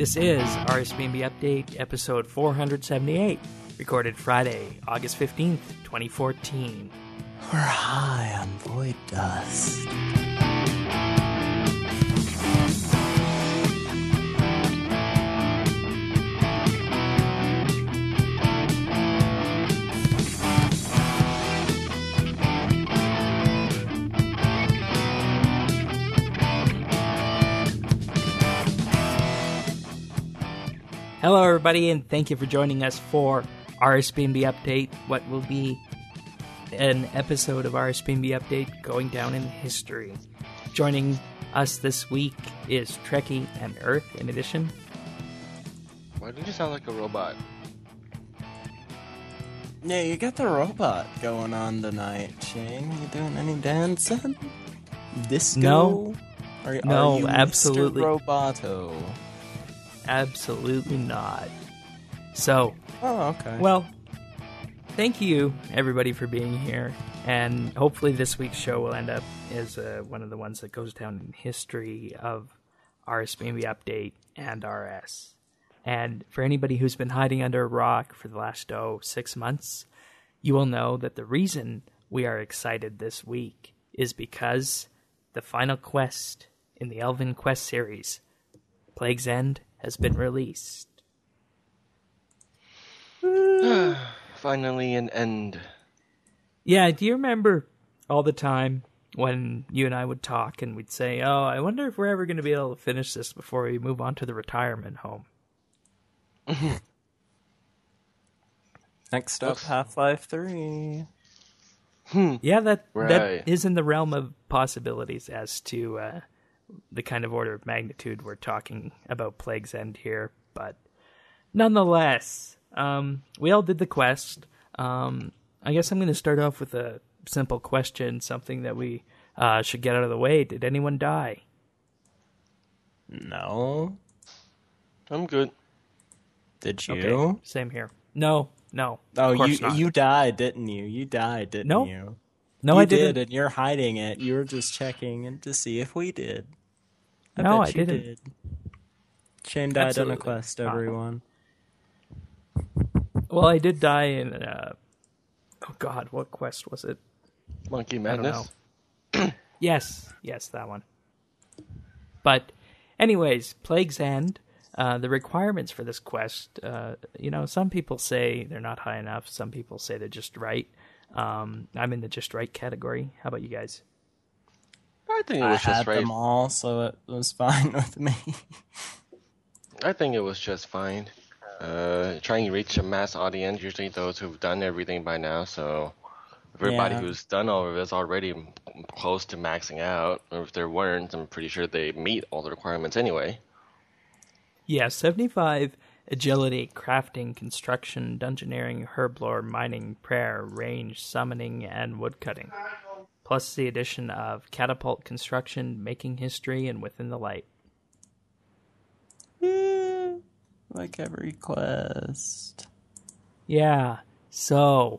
This is RSBNB Update, episode 478, recorded Friday, August 15th, 2014. We're high on void dust. Hello, everybody, and thank you for joining us for RSBNB Update, what will be an episode of RSBNB Update going down in history. Joining us this week is Trekkie and Earth, in addition. Why do you sound like a robot? Yeah, you got the robot going on tonight, Shane. You doing any dancing? Disco? No. Are No, you absolutely. Mr. Roboto? Absolutely not. So, Oh, okay. well, thank you, everybody, for being here. And hopefully this week's show will end up as one of the ones that goes down in history of RSBNB Update and RS. And for anybody who's been hiding under a rock for the last, 6 months, you will know that the reason we are excited this week is because the final quest in the Elven Quest series, Plague's End, has been released. Finally an end. Yeah, do you remember all the time when you and I would talk and we'd say, oh, I wonder if we're ever going to be able to finish this before we move on to the retirement home? Next up, Half-Life 3. Yeah, that Right. is in the realm of possibilities as to the kind of order of magnitude we're talking about Plague's End here. But nonetheless, we all did the quest. I guess I'm going to start off with a simple question, something that we should get out of the way. Did anyone die? No. I'm good. Did you? Okay, same here. No. Oh, Of course not. you died, didn't you? You died, didn't No. you? No, You I didn't. did, and you're hiding it. You were just checking to see if we did. No, bet I you didn't. Did. Shane died Absolutely on a quest, not. everyone. Well, I did die in, oh God, what quest was it? Monkey I don't Madness. know. Yes, that one. But anyways, Plague's End, the requirements for this quest, some people say they're not high enough. Some people say they're just right. I'm in the just right category. How about you guys? I think it I was just had right. them all, so it was fine with me. I think it was just fine. Trying to reach a mass audience, usually those who've done everything by now, so everybody Yeah. who's done all of this already close to maxing out, or if there weren't, I'm pretty sure they meet all the requirements anyway. Yeah, 75 agility, crafting, construction, dungeoneering, herblore, mining, prayer, range, summoning, and woodcutting. Plus the addition of catapult construction, making history, and within the light. Like every quest. Yeah, so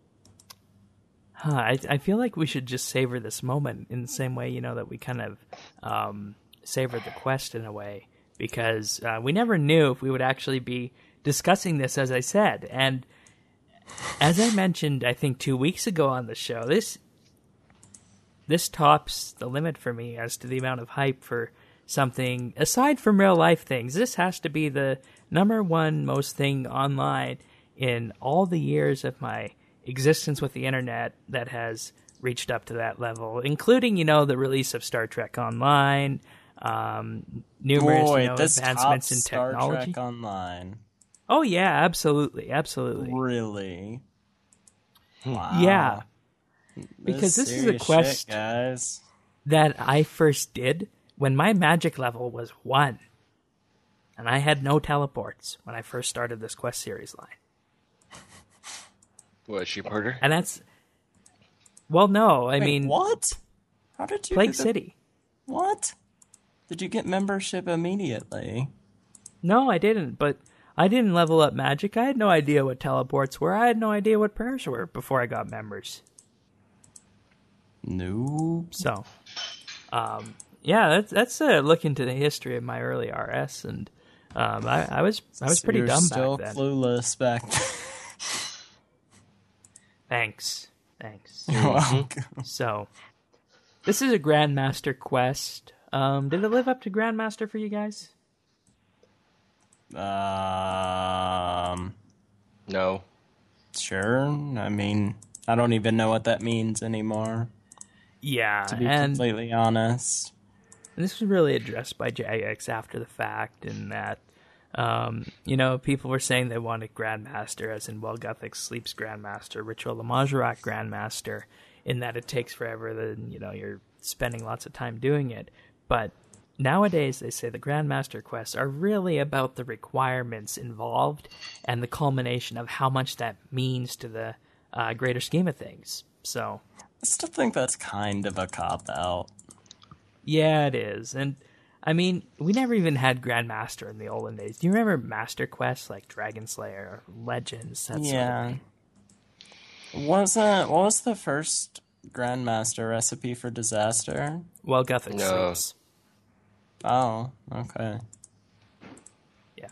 I feel like we should just savor this moment in the same way, that we kind of savored the quest in a way, because we never knew if we would actually be discussing this, as I said. And as I mentioned, I think 2 weeks ago on the show, this tops the limit for me as to the amount of hype for something aside from real life things. This has to be the number one most thing online in all the years of my existence with the internet that has reached up to that level, including, the release of Star Trek Online, numerous This advancements in tops Star technology. Trek Online. Oh yeah, absolutely. Really? Wow. Yeah. Because this is a serious quest shit, guys. that I first did when my magic level was 1. And I had no teleports when I first started this quest series line. What, Sheep Herder? And that's... Well, no, I Wait, mean... what? How did you Plague get the- City. What? Did you get membership immediately? No, I didn't, but I didn't level up magic. I had no idea what teleports were. I had no idea what prayers were before I got members. Noob. So, yeah, that's a look into the history of my early RS, and I was pretty You're dumb still back then. clueless back then. Thanks. You're welcome. So, this is a Grandmaster quest. Did it live up to Grandmaster for you guys? No. Sure. I mean, I don't even know what that means anymore, Yeah, to be and completely honest. this was really addressed by Jagex after the fact, in that, people were saying they wanted Grandmaster, as in Welguthic Sleep's Grandmaster, Ritual of Majorak Grandmaster, in that it takes forever, then, you're spending lots of time doing it. But nowadays, they say the Grandmaster quests are really about the requirements involved and the culmination of how much that means to the greater scheme of things. So, I still think that's kind of a cop-out. yeah, it is. And, I mean, we never even had Grandmaster in the olden days. Do you remember Master quests like Dragon Slayer, Legends, that sort of Yeah. thing? What was the first Grandmaster recipe for disaster? Welguthic No. Sleeps. Oh, okay. Yeah.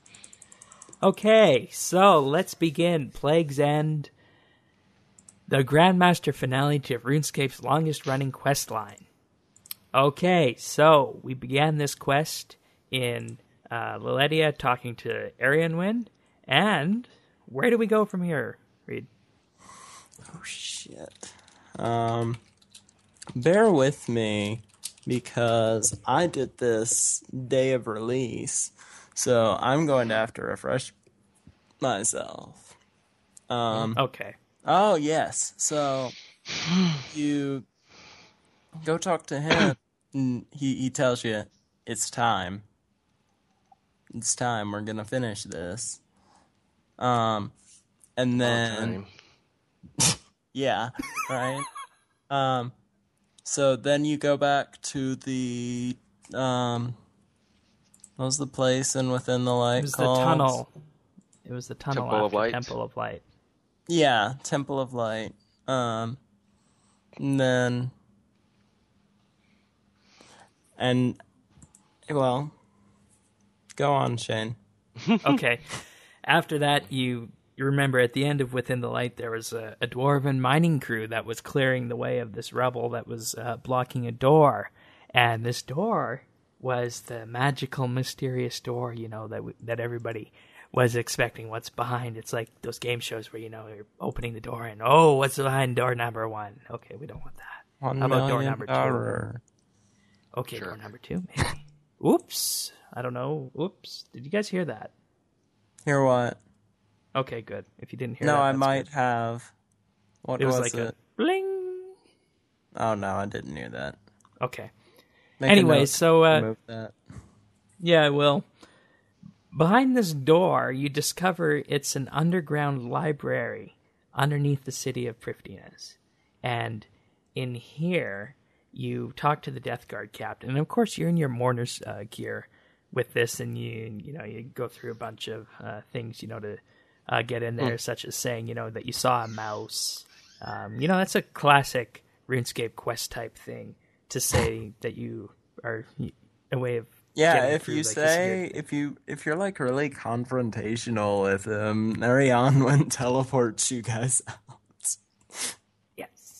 Okay, so let's begin. Plague's End, the Grandmaster finale to RuneScape's longest-running quest line. Okay, so we began this quest in Liletia talking to Arianwyn, and where do we go from here, Reed? Oh, shit. Bear with me, because I did this day of release, so I'm going to have to refresh myself. Okay. Oh, yes. So, you go talk to him, and he tells you, it's time. It's time, we're gonna finish this. And then... Time. Yeah, right? So then you go back to the, what was the place in Within the Light It was called? the tunnel. It was the tunnel Temple of after Light? Temple of Light. Yeah, Temple of Light. And then... And, well, go on, Shane. Okay. After that, you remember at the end of Within the Light, there was a dwarven mining crew that was clearing the way of this rebel that was blocking a door. And this door was the magical, mysterious door, that everybody was expecting what's behind. It's like those game shows where, you're opening the door and, oh, what's behind door number 1? Okay, we don't want that. $1 How about door million number 2? dollar. Okay, Sure. door number 2, maybe. Oops. I don't know. Oops. Did you guys hear that? Hear what? Okay, good. If you didn't hear No, that, I that's might good. have. What It was was like it? a bling. Oh, no, I didn't hear that. Okay. Make a Anyway, note so, to remove that. Yeah, I will. Behind this door, you discover it's an underground library underneath the city of Prifddinas. And in here, you talk to the Death Guard captain. And of course, you're in your mourner's gear with this, and you go through a bunch of things, to get in there, such as saying, that you saw a mouse. That's a classic RuneScape quest type thing to say that you are a way of Yeah, getting if through, you like, say if you're like really confrontational with him, Arianwyn teleports you guys out. Yes.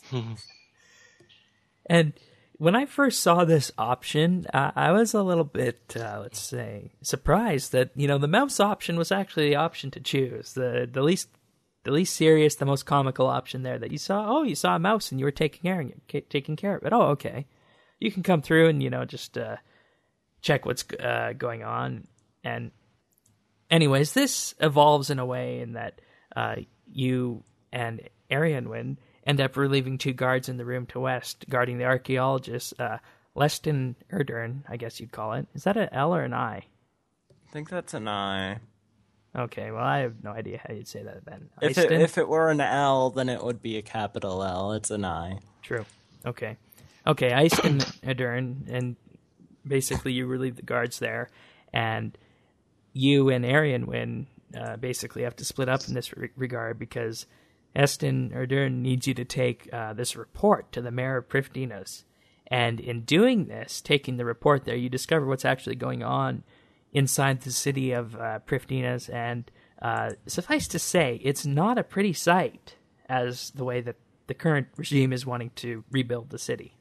And when I first saw this option, I was a little bit, let's say, surprised that the mouse option was actually the option to choose. The least serious, the most comical option there that you saw. Oh, you saw a mouse and you were taking care of it. Oh, okay. You can come through and just check what's going on. And anyways, this evolves in a way in that you and Arianwyn end up relieving 2 guards in the room to west, guarding the archaeologist, Leston Erdern, I guess you'd call it. Is that an L or an I? I think that's an I. Okay, well, I have no idea how you'd say that then. If it were an L, then it would be a capital L. It's an I. True. Okay, Eiston Erdern, and basically you relieve the guards there, and you and Arianwyn basically have to split up in this regard, because Eston Erdern needs you to take this report to the mayor of Prifddinas. And in doing this, taking the report there, you discover what's actually going on inside the city of Prifddinas, and suffice to say, it's not a pretty sight as the way that the current regime is wanting to rebuild the city.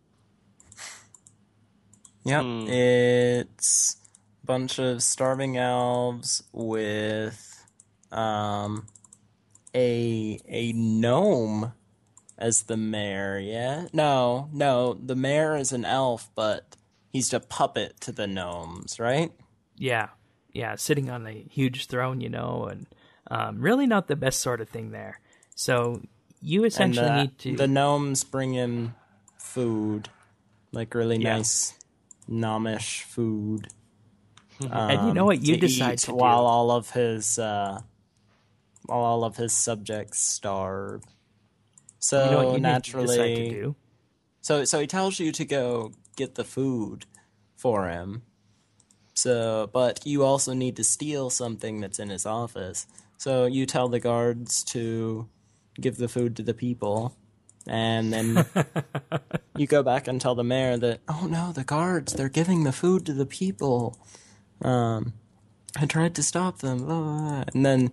Yep, it's a bunch of starving elves with a gnome as the mayor, yeah? No, the mayor is an elf, but he's a puppet to the gnomes, right? Yeah, sitting on a huge throne, and really not the best sort of thing there. So you essentially need to... The gnomes bring him food, like really nice gnomish food. And you know what you decide to do? While all of his subjects starve. So you know what you naturally, decide to do? So he tells you to go get the food for him. So, but you also need to steal something that's in his office. So you tell the guards to give the food to the people, and then you go back and tell the mayor that, oh no, the guards, they're giving the food to the people. I tried to stop them. Blah, blah, blah. And then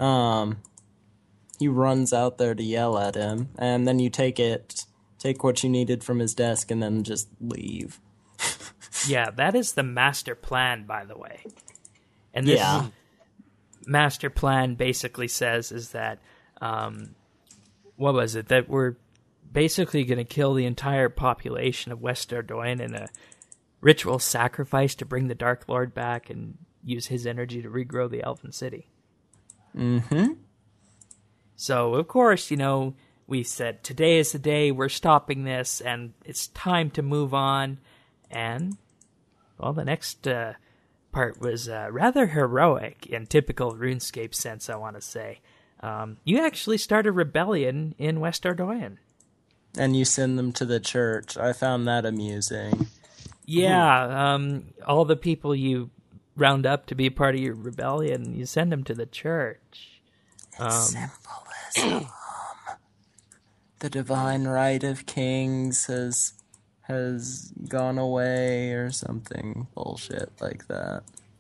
he runs out there to yell at him, and then you take what you needed from his desk, and then just leave. Yeah, that is the master plan, by the way. And this master plan basically says is that, what was it? That we're basically going to kill the entire population of West Ardoin in a ritual sacrifice to bring the Dark Lord back and use his energy to regrow the Elven City. Mm-hmm. So, of course, we said, today is the day, we're stopping this, and it's time to move on. And, well, the next part was rather heroic in typical RuneScape sense, I want to say. You actually start a rebellion in West Ardoin. And you send them to the church. I found that amusing. Yeah, all the people you round up to be part of your rebellion, you send them to the church. Symbolism. The divine right of kings has gone away or something bullshit like that.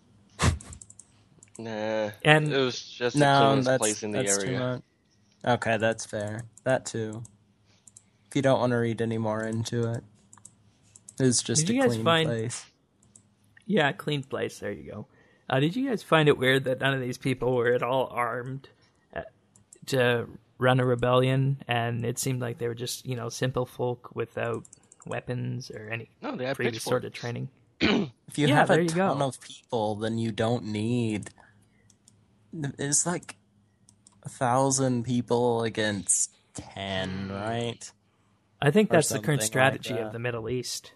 Nah, and it was just the cleanest place in the area. area. Too much. Okay, that's fair. That too. If you don't want to read any more into it, it's just a clean place. Yeah, clean place. There you go. Did you guys find it weird that none of these people were at all armed to run a rebellion, and it seemed like they were just, simple folk without weapons or any previous sort of training? If you have a ton of people, then you don't need... It's like 1,000 people against 10, right? I think that's the current strategy of the Middle East.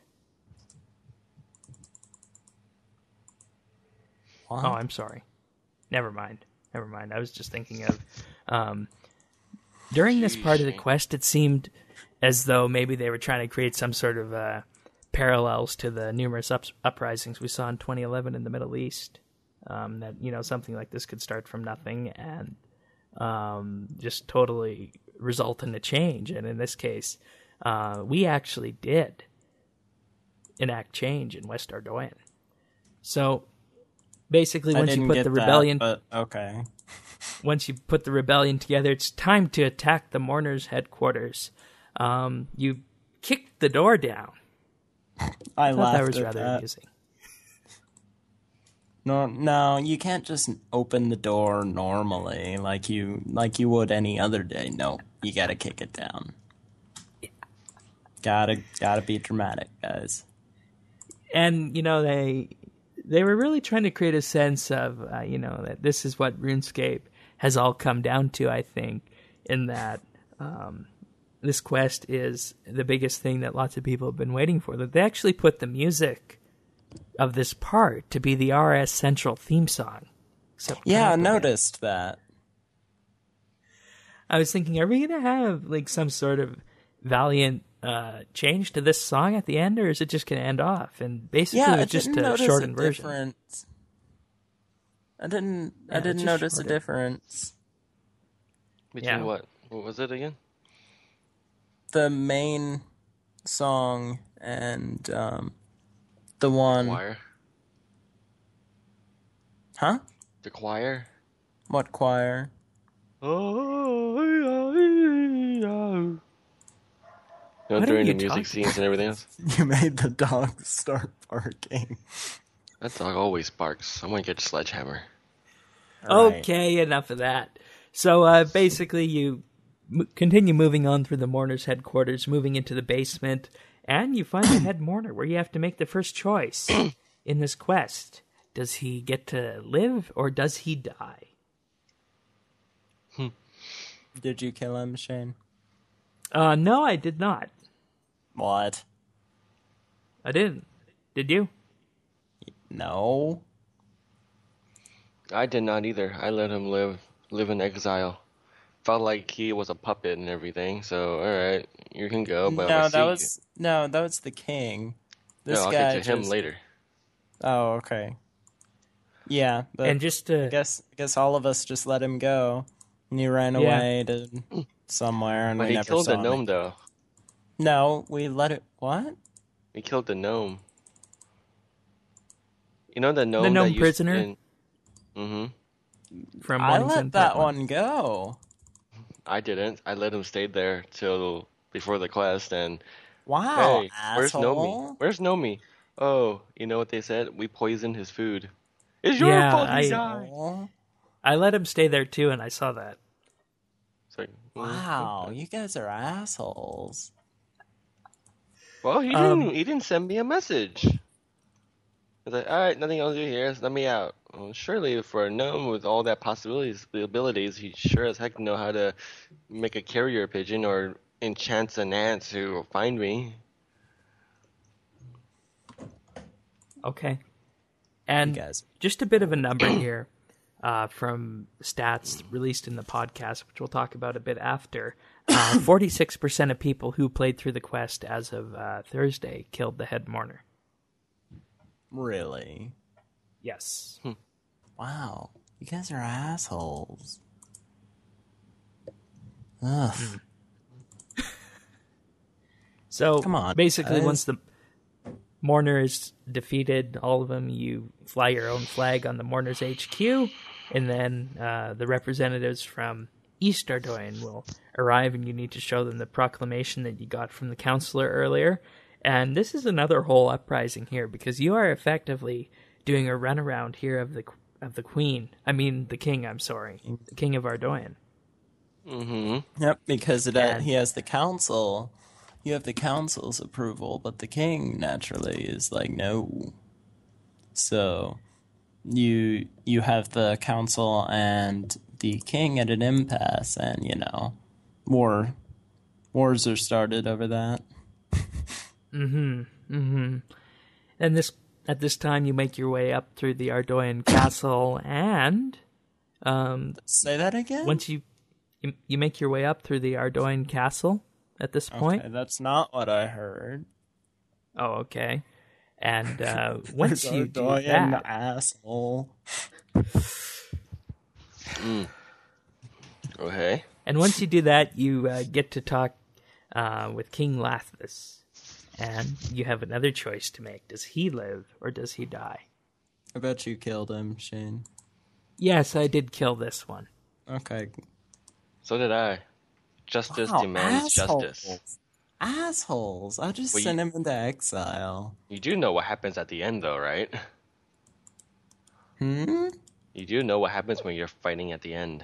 What? Oh, I'm sorry. Never mind. I was just thinking of... during this part of the quest, it seemed as though maybe they were trying to create some sort of parallels to the numerous uprisings we saw in 2011 in the Middle East. That, something like this could start from nothing and just totally result in a change. And in this case, we actually did enact change in West Ardoin. So basically, once you put the rebellion... but okay. Once you put the rebellion together, it's time to attack the Mourners' headquarters. You kicked the door down. I thought that laughed was at rather that. amusing. No, you can't just open the door normally like you would any other day. No, you gotta kick it down. Yeah. Gotta be dramatic, guys. And they were really trying to create a sense of that this is what RuneScape has all come down to. I think in that this quest is the biggest thing that lots of people have been waiting for. That they actually put the music of this part to be the RS Central theme song. Yeah, I noticed that. I was thinking, are we going to have some sort of valiant change to this song at the end, or is it just going to end off? And basically, it's just a shortened version. I didn't notice a difference. Between what? What was it again? The main song and the one. Wire. Huh? The choir. What choir? What are During you the music talking scenes and everything else. You made the dog start barking. That dog always barks. I'm gonna get a sledgehammer. All right. Okay, enough of that. So basically, you continue moving on through the mourner's headquarters, moving into the basement, and you find the head mourner, where you have to make the first choice in this quest. Does he get to live, or does he die? Did you kill him, Shane? No, I did not. What? I didn't. Did you? No. I did not either. I let him live in exile. Felt like he was a puppet and everything. So all right, you can go. But No, I that see was the king. This no, I'll guy get to him just... later. Oh, okay. Yeah, but And just to... I guess all of us just let him go, and he ran away to somewhere, and But we he never killed saw the him. gnome, though. No, we let it. What? He killed the gnome. You know the gnome. The gnome that prisoner? Mm-hmm. from I Morning let Sun that Part 1. one go. I didn't. I let him stay there till before the quest. And Wow, hey, where's Nomi? asshole. Where's Nomi? Oh, you know what they said? We poisoned his food. It's your Yeah, fault he died. Oh, I let him stay there too, and I saw that. It's like, wow, you guys are assholes. Well, he didn't send me a message. I was like, all right, nothing else to do here. Let me out. Well, surely for a gnome with all that possibilities, the abilities, he sure as heck know how to make a carrier pigeon or enchant an ant to find me. Okay. And You guys. just a bit of a number here from stats released in the podcast, which we'll talk about a bit after. 46% of people who played through the quest as of Thursday killed the head mourner. Really? Yes. Wow, you guys are assholes. Ugh. So Come on, basically, guys. once the mourner is defeated, all of them, you fly your own flag on the mourner's HQ, and then the representatives from East Ardoin will arrive, and you need to show them the proclamation that you got from the counselor earlier. And this is another whole uprising here, because you are effectively doing a runaround here of the queen. I mean, the king. I'm sorry, the king of Ardoin. Mm-hmm. Yep, because And- he has the council. You have the council's approval, but the king naturally is like no. So you have the council and the king at an impasse, and wars are started over that. And at this time, you make your way up through the Ardoin castle, and Say that again. once you make your way up through the Ardoin castle at this point. Okay, that's not what I heard. Oh, okay. And once you do Ardoin, that, asshole. Okay. and once you do that, you get to talk with King Lathus, and you have another choice to make: does he live or does he die? I bet you killed him, Shane. Yes, I did kill this one. Okay. So did I. Justice Wow, demands assholes. justice. Assholes. I'll just Well, send him into exile. You do know what happens at the end, though, right? Hmm? You do know what happens when you're fighting at the end.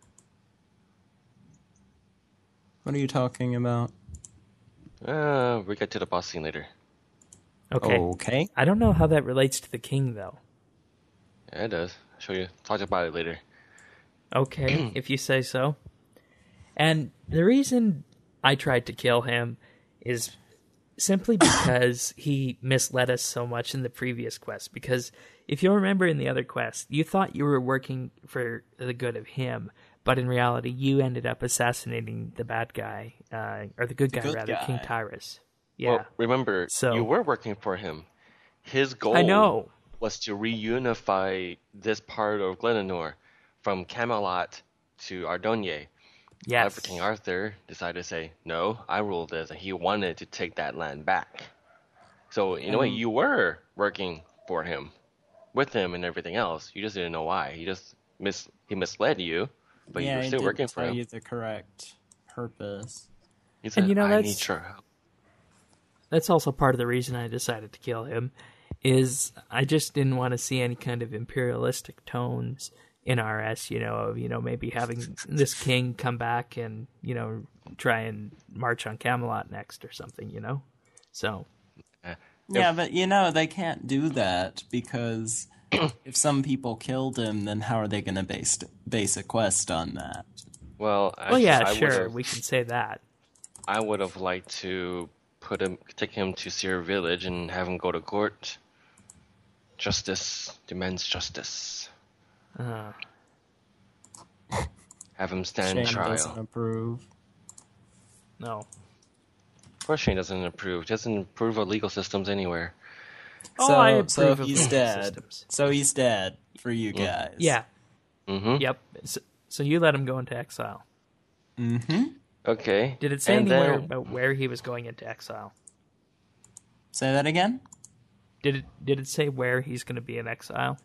What are you talking about? We get to the boss scene later. Okay. Okay. I don't know how that relates to the king, though. Yeah, it does. I'll show you. Talk about it later. Okay, if you say so. And the reason I tried to kill him is simply because he misled us so much in the previous quest. Because if you'll remember in the other quest, you thought you were working for the good of him, but in reality, you ended up assassinating the bad guy, or the good guy, good rather, guy. King Tyrus. Yeah, Well, remember, So- you were working for him. His goal I know. was to reunify this part of Glenanor from Camelot to Ardonye. Yes. However, King Arthur decided to say, no, I rule this, and he wanted to take that land back. So, in a way, you were working for him. with him and everything else. You just didn't know why. He misled you, but you Yeah, were he still didn't working for tell him. you the correct purpose. He said, you know, "I that's- need your help." That's also part of the reason I decided to kill him, is I just didn't want to see any kind of imperialistic tones in RS, of, maybe having this king come back and, try and march on Camelot next or something, So, Yeah, but they can't do that because if some people killed him, then how are they going to base a quest on that? Well, yeah, I sure, would've- we can say that. I would have liked to take him to Seer Village and have him go to court. Justice demands justice. Uh, Have him stand Shane trial. doesn't approve. no. Of course, Shane doesn't approve. He doesn't approve of legal systems anywhere. Oh, I So approve of he's legal dead. systems. So he's dead for you guys. Yeah, Mm-hmm. yep. So you let him go into exile. Mm-hmm. Okay. Did it say And anywhere then- about where he was going into exile? Say that again? Did it say where he's going to be in exile?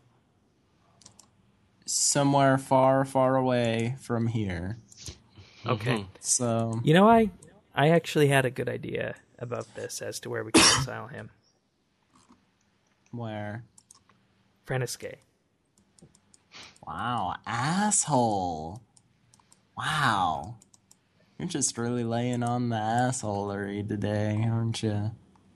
Somewhere far, far away from here. Okay. So I actually had a good idea about this as to where we can exile him. where? Frenisque. Wow, asshole. Wow. You're just really laying on the assholery today, aren't you?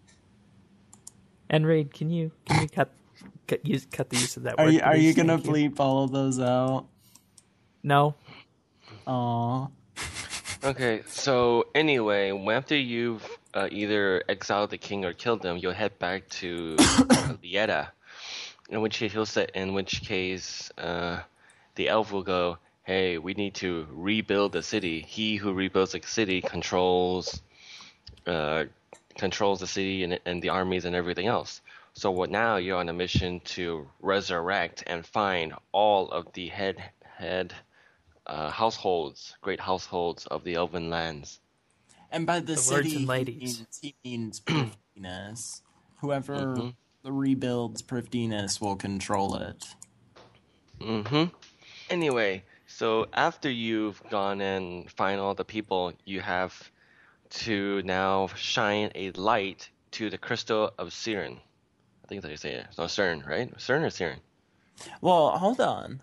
And Raid, can you cut the use of that Are word? you please? gonna Thank you. bleep all of those out? No. Aw. Okay, so anyway, after you've either exiled the king or killed them, you'll head back to Lieta. In which case, the elf will go, "Hey, we need to rebuild the city. He who rebuilds the city controls the city and the armies and everything else. So now you're on a mission to resurrect and find all of the head households, great households of the Elven lands." And by the lords city, and ladies. he means Prifddinas. Whoever rebuilds Prifddinas will control it. Mm-hmm. Anyway, so after you've gone and find all the people, you have to now shine a light to the crystal of Siren. I think that's how you say it. No, Cern, right? Cern or Siren? Well, hold on.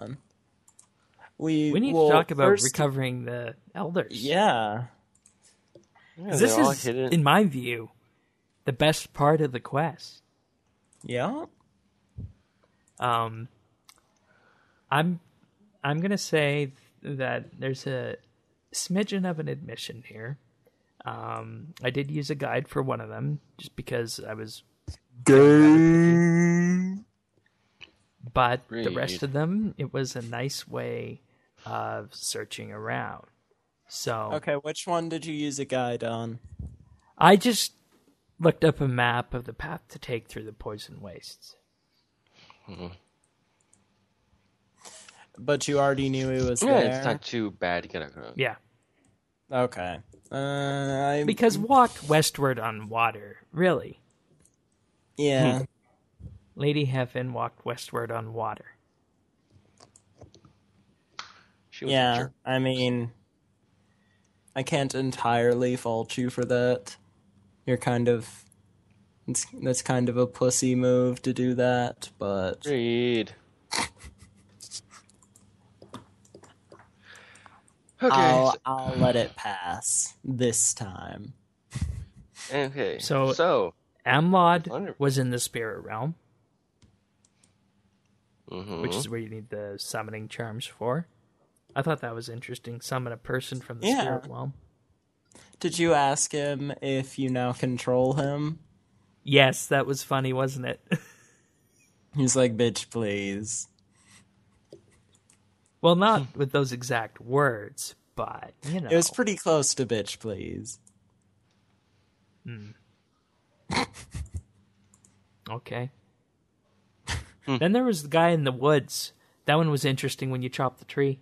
We We need to talk about recovering the elders. Yeah. Yeah, This they're all is, hidden. in my view, the best part of the quest. Yeah. I'm gonna say that there's a smidgen of an admission here. I did use a guide for one of them just because I was but the rest Read. of them, it was a nice way of searching around. So Okay, which one did you use a guide on? I just looked up a map of the path to take through the poison wastes. But you already knew he was Yeah, there. it's not too bad to get across. Yeah, Okay. because walk westward on water, really. Yeah. Lady Heaven walked westward on water. She was a Yeah. jerk. I mean, I can't entirely fault you for that. You're that's kind of a pussy move to do that, but Read. Okay. I'll let it pass this time. Okay. So- Amlod Wonderful. was in the spirit realm, Mhm. which is where you need the summoning charms for. I thought that was interesting. Summon a person from the Yeah. spirit realm. Did you ask him if you now control him? Yes, that was funny, wasn't it? He's like, bitch, please. Well, not with those exact words, but, you know. It was pretty close to bitch, please. Okay. Then there was the guy in the woods. That one was interesting when you chopped the tree.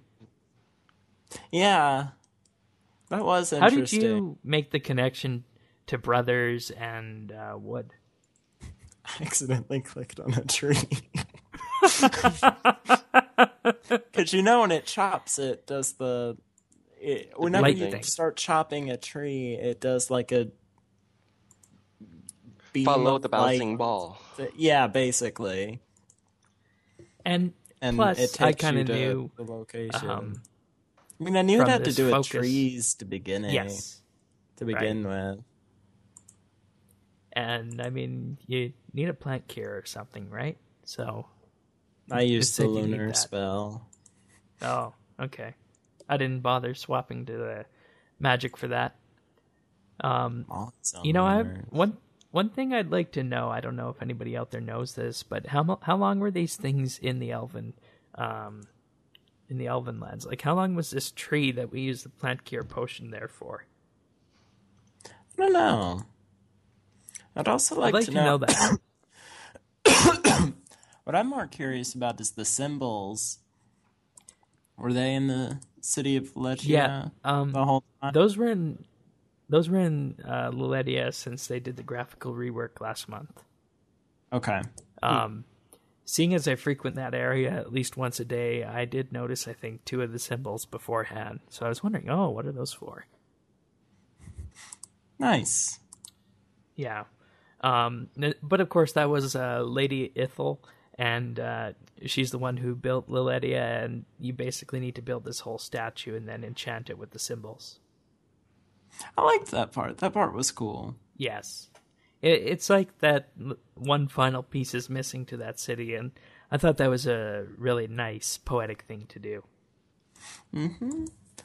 Yeah. That was How interesting. did you make the connection to brothers and wood? I accidentally clicked on a tree. Because when it chops, it does whenever light you thing. start chopping a tree, it does like a beam Follow of the bouncing light. ball. Yeah, basically. And And plus, it I takes kind you of to knew the location. um, I knew it from had to this do with focus- trees to begin yes. with. And I mean, you need a plant cure or something, right? So, I used It's the if you need lunar that. spell. oh, okay. I didn't bother swapping to the magic for that. Awesome. You know, I one thing I'd like to know. I don't know if anybody out there knows this, but how long were these things in the Elven lands? Like, how long was this tree that we used the plant cure potion there for? I don't know. I'd also I'd like to know that. What I'm more curious about is the symbols. Were they in the city of Legia Yeah, the whole time? those were in Luledia since they did the graphical rework last month. Okay. Seeing as I frequent that area at least once a day, I did notice, I think, 2 of the symbols beforehand. So I was wondering, what are those for? Nice. Yeah. But of course, that was Lady Ithel, and she's the one who built Luledia, and you basically need to build this whole statue and then enchant it with the symbols. I liked that part. That part was cool. Yes. It's like that one final piece is missing to that city, and I thought that was a really nice, poetic thing to do. Mm-hmm.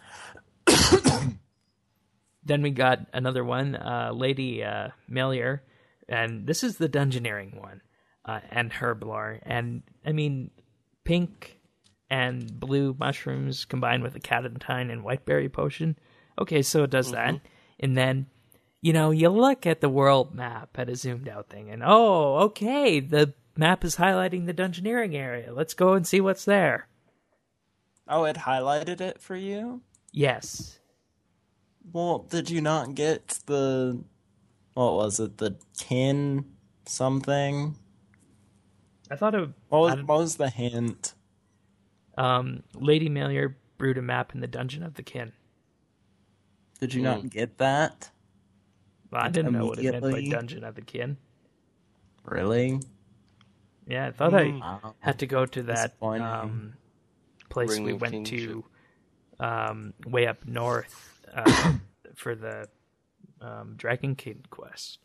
Then we got another one, Lady Melior, and this is the Dungeoneering one, and Herblore. And, I mean, pink and blue mushrooms combined with a Catentine and Whiteberry potion. Okay, so it does that. And then, you look at the world map at a zoomed out thing, and okay, the map is highlighting the Dungeoneering area. Let's go and see what's there. Oh, it highlighted it for you? Yes. Well, did you not get what was it, the kin something? I thought it What was the hint? Lady Melior brewed a map in the Dungeon of the Kin. Did you not get that? Well, I didn't know what it meant by immediately? Dungeon of the Kin. Really? Yeah, I thought I Wow. had to go to that Disappointing. place Ring we of went Kingship. to way up north for the Dragon King quest.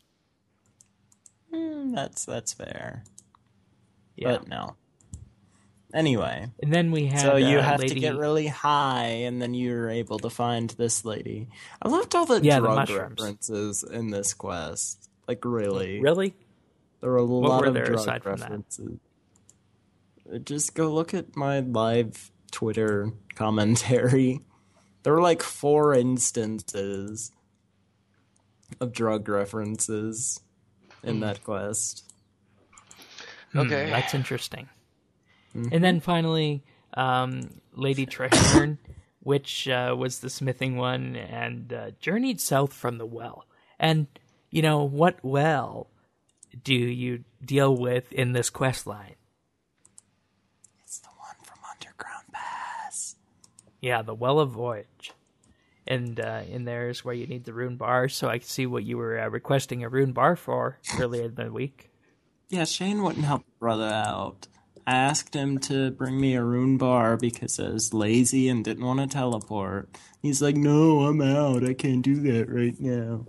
That's fair. Yeah. But no. Anyway, And then we had so you have Lady... to get really high, and then you're able to find this lady. I loved all the Yeah, the drug mushrooms. references in this quest. Like, really. Really? There were a lot were of there drug aside from that? references. Just go look at my live Twitter commentary. There were like 4 instances of drug references in that quest. Okay. That's interesting. And then finally, Lady Treherne, which was the smithing one, and journeyed south from the well. And, what well do you deal with in this quest line? It's the one from Underground Pass. Yeah, the Well of Voyage. And in there is where you need the rune bar, so I can see what you were requesting a rune bar for earlier in the week. Yeah, Shane wouldn't help a brother out. I asked him to bring me a rune bar because I was lazy and didn't want to teleport. He's like, no, I'm out. I can't do that right now.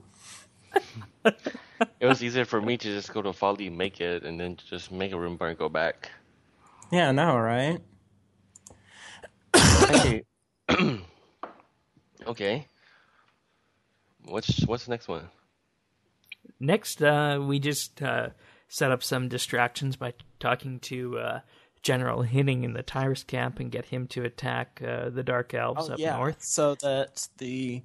It was easier for me to just go to Folly, make it, and then just make a room bar and go back. Yeah, I know, right? Okay. Okay. What's the next one? Next, we just set up some distractions by talking to General Hinning in the Tyrus camp and get him to attack the Dark Elves up north. So that the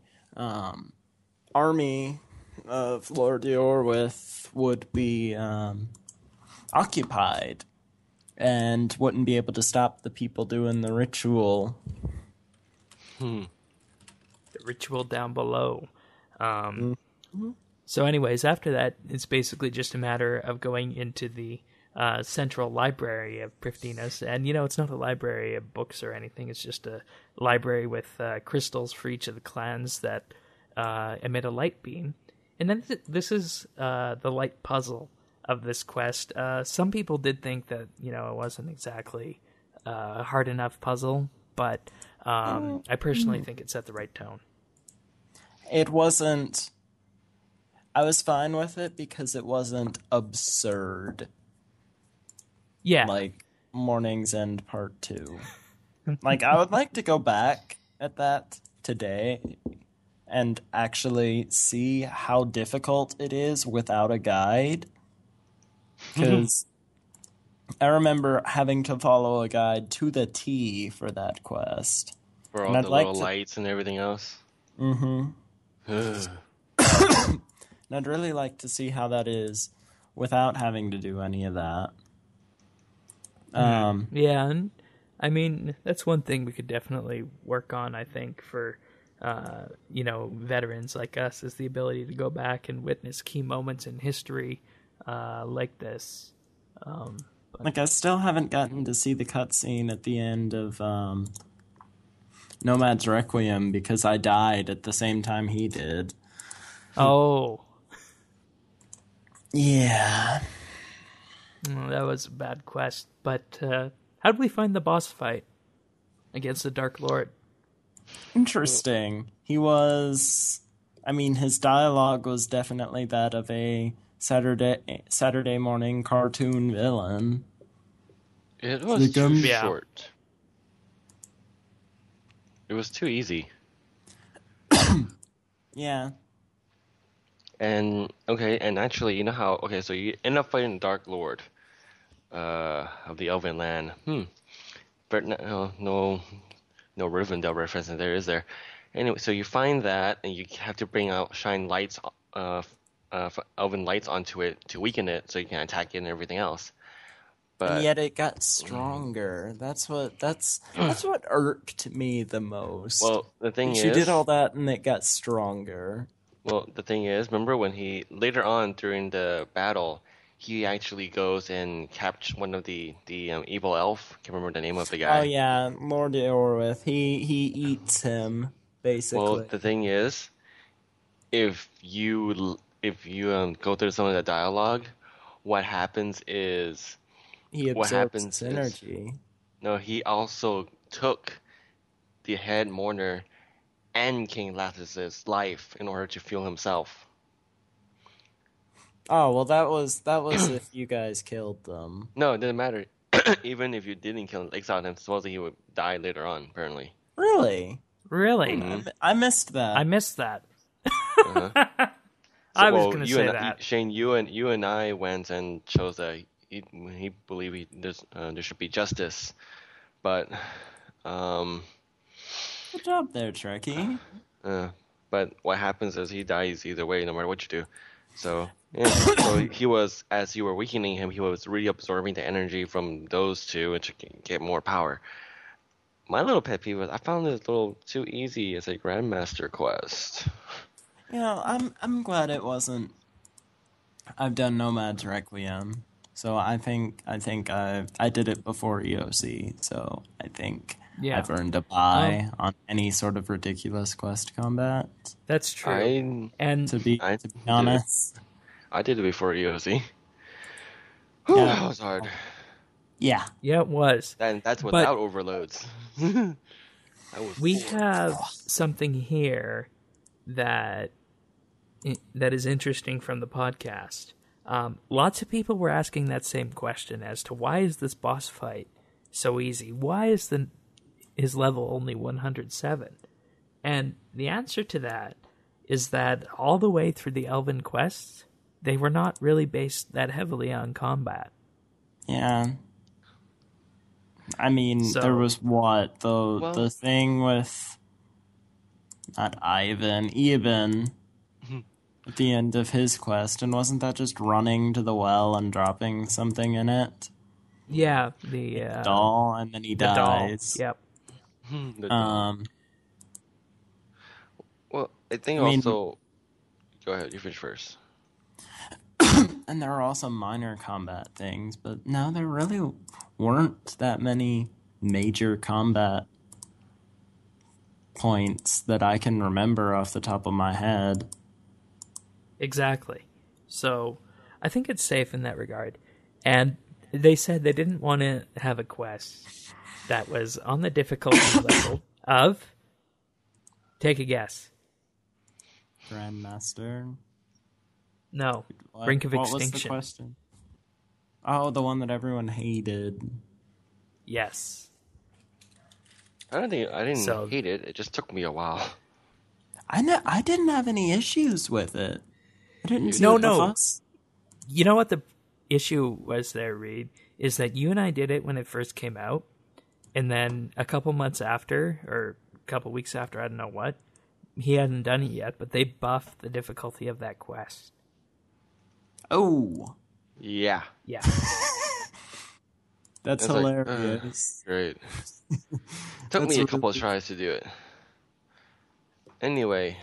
army of Lord Eorwith would be occupied and wouldn't be able to stop the people doing the ritual. The ritual down below. So anyways, after that, it's basically just a matter of going into the central library of Prifddinas. And, it's not a library of books or anything. It's just a library with crystals for each of the clans that emit a light beam. And then this is the light puzzle of this quest. Some people did think that, it wasn't exactly a hard enough puzzle, but I personally think it set the right tone. It wasn't... I was fine with it because it wasn't absurd. Yeah. Like Morning's End Part 2. Like, I would like to go back at that today and actually see how difficult it is without a guide. Because I remember having to follow a guide to the T for that quest. For all the little lights and everything else? Mm-hmm. And I'd really like to see how that is without having to do any of that. Yeah, and I mean, that's one thing we could definitely work on, I think, for, veterans like us, is the ability to go back and witness key moments in history like this. Like, I still haven't gotten to see the cutscene at the end of Nomad's Requiem because I died at the same time he did. Oh. Yeah. That was a bad quest. But how did we find the boss fight against the Dark Lord? Interesting. His dialogue was definitely that of a Saturday morning cartoon villain. It was too short. It was too easy. Yeah. And actually, you know how, so you end up fighting Dark Lord of the Elven Land. But no Rivendell reference in there, is there? Anyway, so you find that, and you have to shine lights, Elven lights onto it to weaken it, so you can attack it and everything else. But and yet it got stronger. That's what irked me the most. Well, the thing is, she did all that, and it got stronger. Well, the thing is, remember when he, later on during the battle, he actually goes and captures one of the evil elf. Can't remember the name of the guy. Oh yeah, Lord Eorwith. He eats him, basically. Well, the thing is, if you go through some of the dialogue, what happens is... He absorbs energy. No, he also took the head mourner and King Lathis' life in order to fuel himself. Oh, well, that was if you guys killed them. No, it didn't matter. Even if you didn't kill him, exile him, supposedly he would die later on, apparently. Really? Really? Mm-hmm. I missed that. I missed that. Uh-huh. I was going to say that. Shane, you and I went and chose that he believed there should be justice, but good job there, Trekkie. But what happens is he dies either way, no matter what you do. So, yeah, so he was, as you were weakening him, he was reabsorbing the energy from those two to get more power. My little pet peeve was I found this a little too easy as a Grandmaster quest. I'm glad it wasn't. I've done Nomad's Requiem, so I think I did it before EOC, so I think I've earned a buy on any sort of ridiculous quest combat. That's true. To be honest, I did it before EOC. Yeah. That was hard. Yeah, it was. And that's without overloads. We have something here that is interesting from the podcast. Lots of people were asking that same question as to why is this boss fight so easy? Why is his level only 107? And the answer to that is that all the way through the Elven quests, they were not really based that heavily on combat. Yeah. I mean, there was the thing with not Ivan, Eben at the end of his quest, and wasn't that just running to the well and dropping something in it? Yeah, the doll, and then he dies. Doll. Yep. Well, I think also... Go ahead, you finish first. and there were also minor combat things, but no, there really weren't that many major combat points that I can remember off the top of my head. Exactly. So I think it's safe in that regard. And they said they didn't want to have a quest that was on the difficulty level of, take a guess. Grandmaster? No, Brink of Extinction. What was the question? Oh, the one that everyone hated. Yes. I didn't hate it. It just took me a while. I didn't have any issues with it. I didn't see No. the fuss. You know what the issue was there, Reed? Is that you and I did it when it first came out, and then a couple months after, or a couple weeks after, I don't know what, he hadn't done it yet, but they buffed the difficulty of that quest. Oh. Yeah. Yeah. That's hilarious. Great. Took me a couple of tries to do it. Anyway,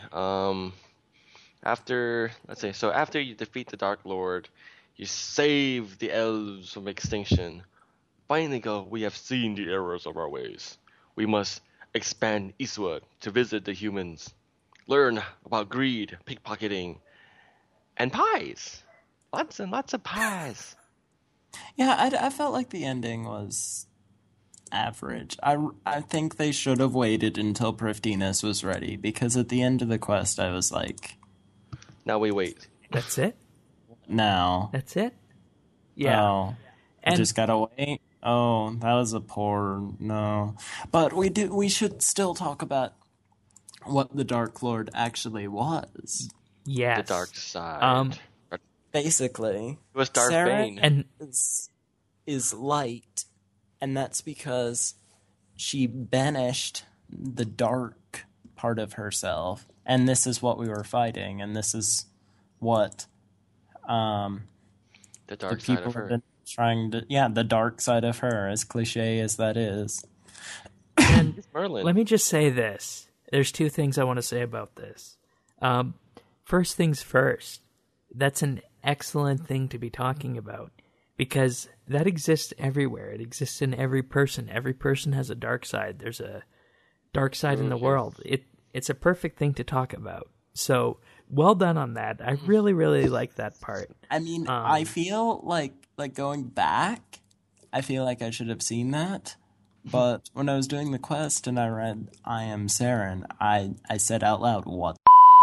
after you defeat the Dark Lord, you save the elves from extinction. Finally go, we have seen the errors of our ways. We must expand eastward to visit the humans. Learn about greed, pickpocketing, and pies. Lots and lots of pies. Yeah, I felt like the ending was average. I think they should have waited until Prifddinas was ready, because at the end of the quest I was like... Now we wait. That's it? Now. That's it? Yeah. Oh, and just gotta wait? Oh, that was a poor... No. But we should still talk about what the Dark Lord actually was. yes. The dark side. Basically, It was Darth Saren Bane. And is light, and that's because she banished the dark part of herself, and this is what we were fighting, and this is what The the dark side people of have her. been trying to... Yeah, the dark side of her, as cliche as that is. It's Merlin. let me just say this. There's two things I want to say about this. First things first, that's an excellent thing to be talking about, because that exists everywhere. It exists in every person. Every person has a dark side. There's a dark side in the world. It's a perfect thing to talk about. So well done on that. I really, really like that part. I mean, I feel like going back, I feel like I should have seen that. But when I was doing the quest and I read I am Saren, I said out loud, what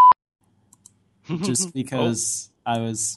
just because I was...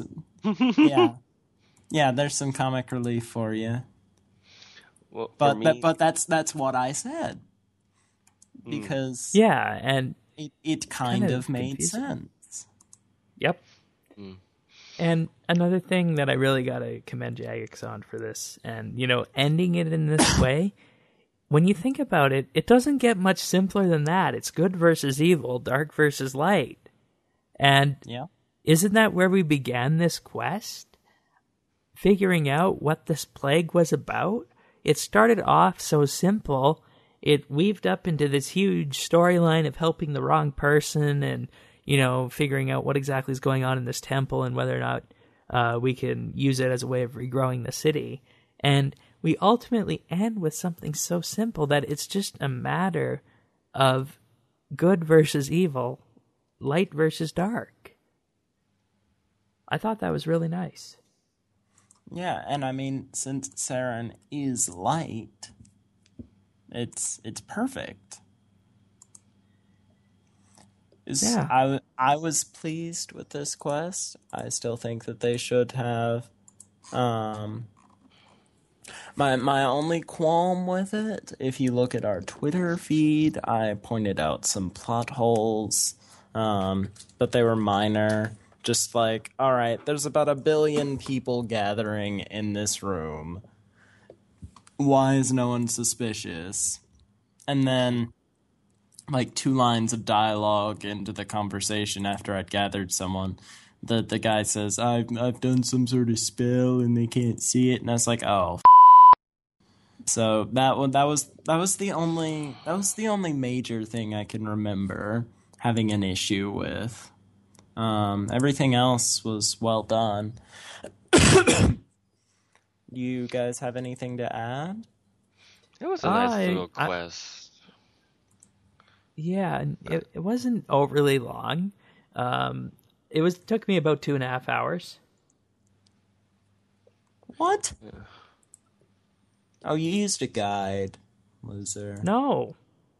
Yeah, there's some comic relief for you. Well, for But me, but that's what I said. Because Yeah, and it kind Kinda of made confusing. sense. yep. And another thing that I really got to commend Jagex on for this, and, ending it in this way, when you think about it, it doesn't get much simpler than that. It's good versus evil, dark versus light. And Yeah. isn't that where we began this quest? Figuring out what this plague was about? It started off so simple, it weaved up into this huge storyline of helping the wrong person and, figuring out what exactly is going on in this temple and whether or not we can use it as a way of regrowing the city. And we ultimately end with something so simple that it's just a matter of good versus evil, light versus dark. I thought that was really nice. Yeah, and I mean, since Saren is light, it's perfect. Yeah. I was pleased with this quest. I still think that they should have. My only qualm with it, if you look at our Twitter feed, I pointed out some plot holes, but they were minor. Just like, all right, there's about 1 billion people gathering in this room. Why is no one suspicious? And then, like, 2 lines of dialogue into the conversation after I'd gathered someone, the guy says, I've done some sort of spell and they can't see it, and I was like, oh. So that was the only major thing I can remember having an issue with. Everything else was well done. You guys have anything to add? It was a nice little I- quest. Yeah, and it wasn't overly long. It took me about 2.5 hours. What? Oh, you used a guide, loser. No.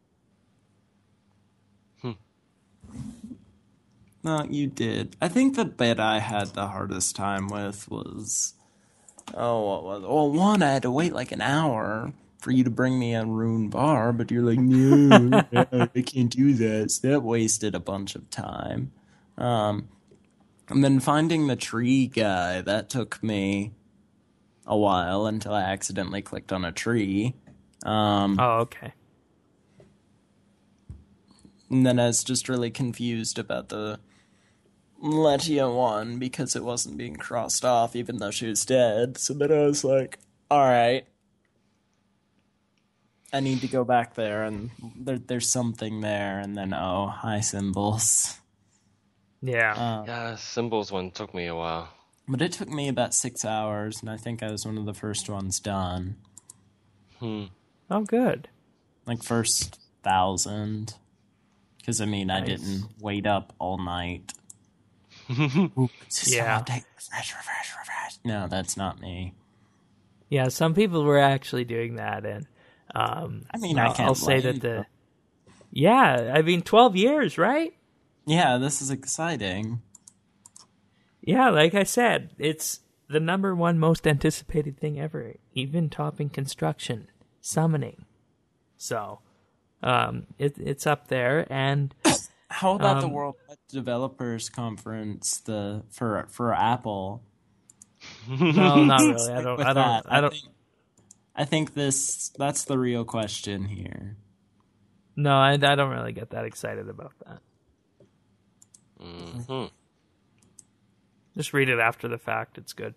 No, you did. I think the bit I had the hardest time with was... what was it? Well, one, I had to wait like an hour for you to bring me a rune bar, but you're like, no, I can't do that. So that wasted a bunch of time. And then finding the tree guy, that took me a while until I accidentally clicked on a tree. Oh, okay. And then I was just really confused about the Letia one because it wasn't being crossed off even though she was dead. So then I was like, alright. I need to go back there and there's something there. And then, hi symbols. Yeah. Yeah, symbols one took me a while. But it took me about 6 hours, and I think I was one of the first ones done. Oh, good. Like, first 1,000. Because, I mean, I Nice. didn't wait up all night. Yeah. Refresh. No, that's not me. Yeah, some people were actually doing that, and I mean, I can't I'll say blame that you. Yeah, I mean, 12 years, right? Yeah, this is exciting. Yeah, like I said, it's the number one most anticipated thing ever, even topping construction, summoning. So, it's up there, and How about the World Developers Conference for Apple? no, not really. With that, I think that's the real question here. No, I don't really get that excited about that. Mm-hmm. Just read it after the fact. It's good.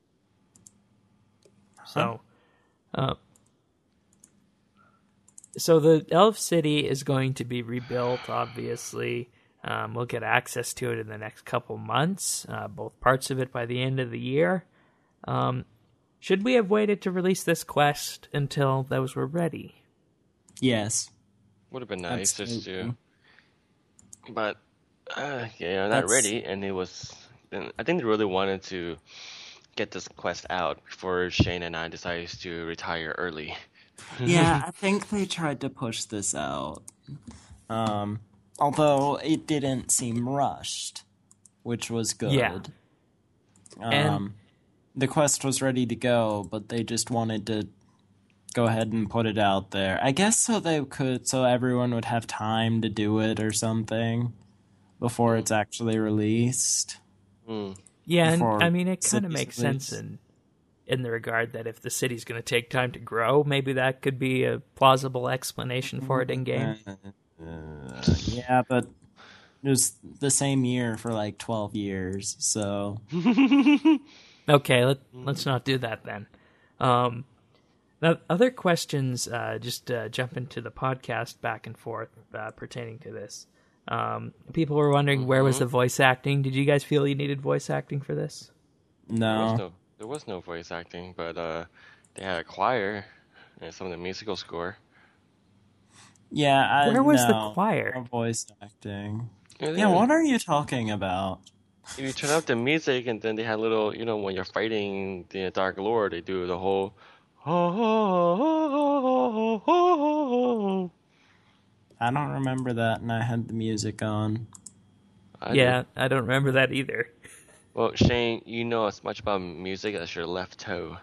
So, so the Elf City is going to be rebuilt, obviously. We'll get access to it in the next couple months, both parts of it by the end of the year. Should we have waited to release this quest until those were ready? Yes. Would have been nice just Absolutely. to. But, yeah, not ready, and it was. And I think they really wanted to get this quest out before Shane and I decided to retire early. Yeah, I think they tried to push this out. Although it didn't seem rushed, which was good. Yeah. And the quest was ready to go, but they just wanted to go ahead and put it out there. I guess so everyone would have time to do it or something before it's actually released. Yeah, and Before I mean, it kind of cities makes release. sense in the regard that if the city's going to take time to grow, maybe that could be a plausible explanation for it in game. Yeah, but it was the same year for like 12 years, so... Okay, let's not do that then. Now, other questions, just jump into the podcast back and forth pertaining to this. People were wondering where was the voice acting. Did you guys feel you needed voice acting for this? No. There was no voice acting, but they had a choir and some of the musical score. Yeah, Where was the no, choir? no voice acting. Yeah, Yeah, what are you talking about? If you turn up the music, and then they had little, when you're fighting the Dark Lord, they do the whole. I don't remember that, and I had the music on. Yeah, I don't remember that either. Well, Shane, you know as much about music as your left toe.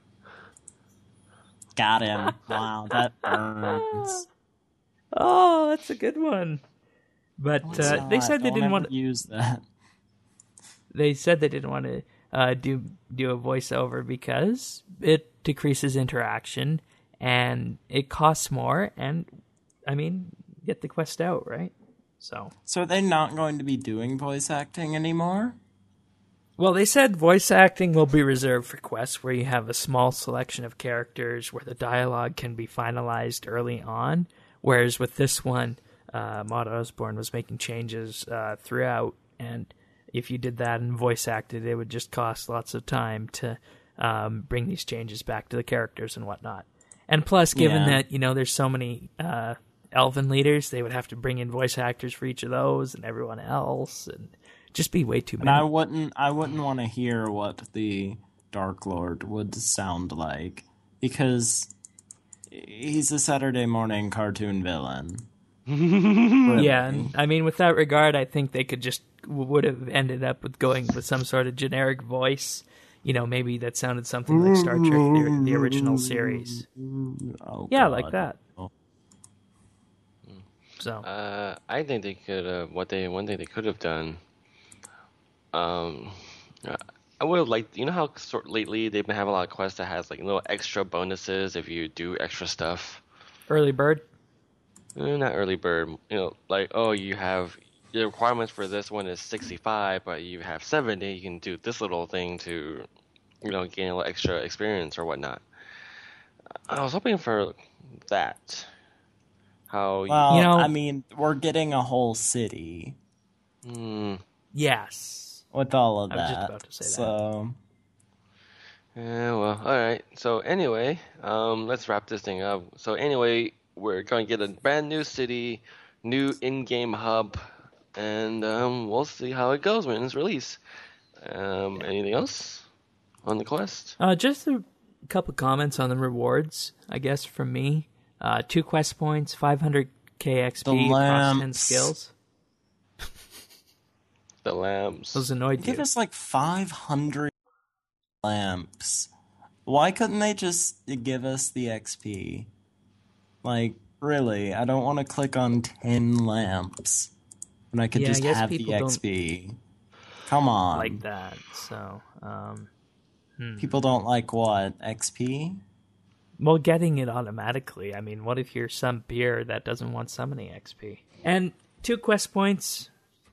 Got him. Wow, that burns. Oh, that's a good one. But they said they didn't want to use that. They said they didn't want to do a voiceover because it decreases interaction and it costs more. And I mean, get the quest out, right? So are they not going to be doing voice acting anymore? well, they said voice acting will be reserved for quests where you have a small selection of characters where the dialogue can be finalized early on. Whereas with this one, Maud Osborne was making changes throughout And if you did that and voice acted, it would just cost lots of time to bring these changes back to the characters and whatnot. And plus, given that, there's so many elven leaders, they would have to bring in voice actors for each of those and everyone else, and just be way too many. And I wouldn't want to hear what the Dark Lord would sound like, because he's a Saturday morning cartoon villain. Really. Yeah, and I mean, with that regard, I think they would have ended up with going with some sort of generic voice. Maybe that sounded something like Star Trek, the original series. Oh, yeah, God. like that. Oh. So I think they could one thing they could have done. I would have liked, how lately they've been having a lot of quests that has like little extra bonuses if you do extra stuff. Early bird. Not early bird. Like, you have the requirements for this one is 65, but you have 70. You can do this little thing to, gain a little extra experience or whatnot. I was hoping for that. Well, I mean, we're getting a whole city. Yes. With all of that. I was just about to say that. So. Yeah, well, all right. So anyway, let's wrap this thing up. So anyway, we're going to get a brand new city, new in-game hub, and we'll see how it goes when it's released. Anything else on the quest? Just a couple comments on the rewards, I guess, from me. 2 quest points, 500k XP, cost 10 skills. The lamps. Those annoyed you. Give us like 500 lamps. Why couldn't they just give us the XP? Like, really, I don't want to click on 10 lamps when I could just have the XP. Come on. Like that, so... People don't like what? XP? Well, getting it automatically. I mean, what if you're some beer that doesn't want summoning XP? And 2 quest points...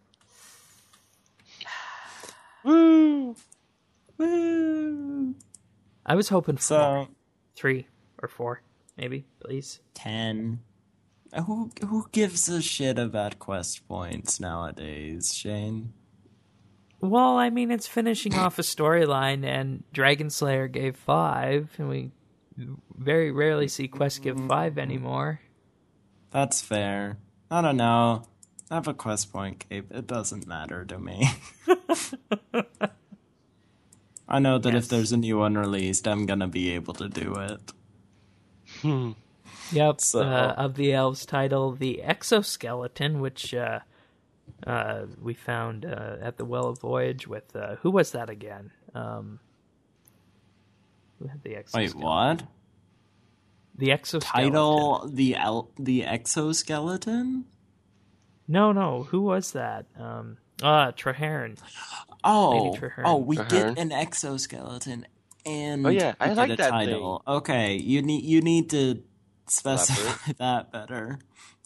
Woo! Woo! I was hoping for more. 3 or 4, maybe, please. 10. Who gives a shit about quest points nowadays, Shane? Well, I mean, it's finishing off a storyline, and Dragon Slayer gave 5, and we very rarely see Quest give 5 anymore. That's fair. I don't know. I have a quest point, Cape. It doesn't matter to me. I know that if there's a new one released, I'm gonna be able to do it. Yep. So. Of the elves title, the Exoskeleton, which we found at the Well of Voyage with... who was that again? Who had the Exoskeleton? Wait, what? The Exoskeleton. Title, the Exoskeleton? No. Who was that? Traherne. Oh, Traherne. We get an exoskeleton and I like a that title. Thing. Okay, you need to specify that better.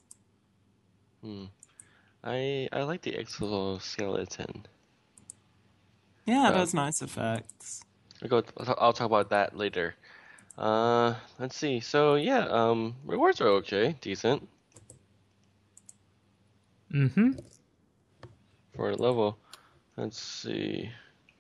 I like the exoskeleton. Yeah, it has nice effects. I'll talk about that later. Let's see. So rewards are okay, decent. Mm-hmm. For a level. Let's see.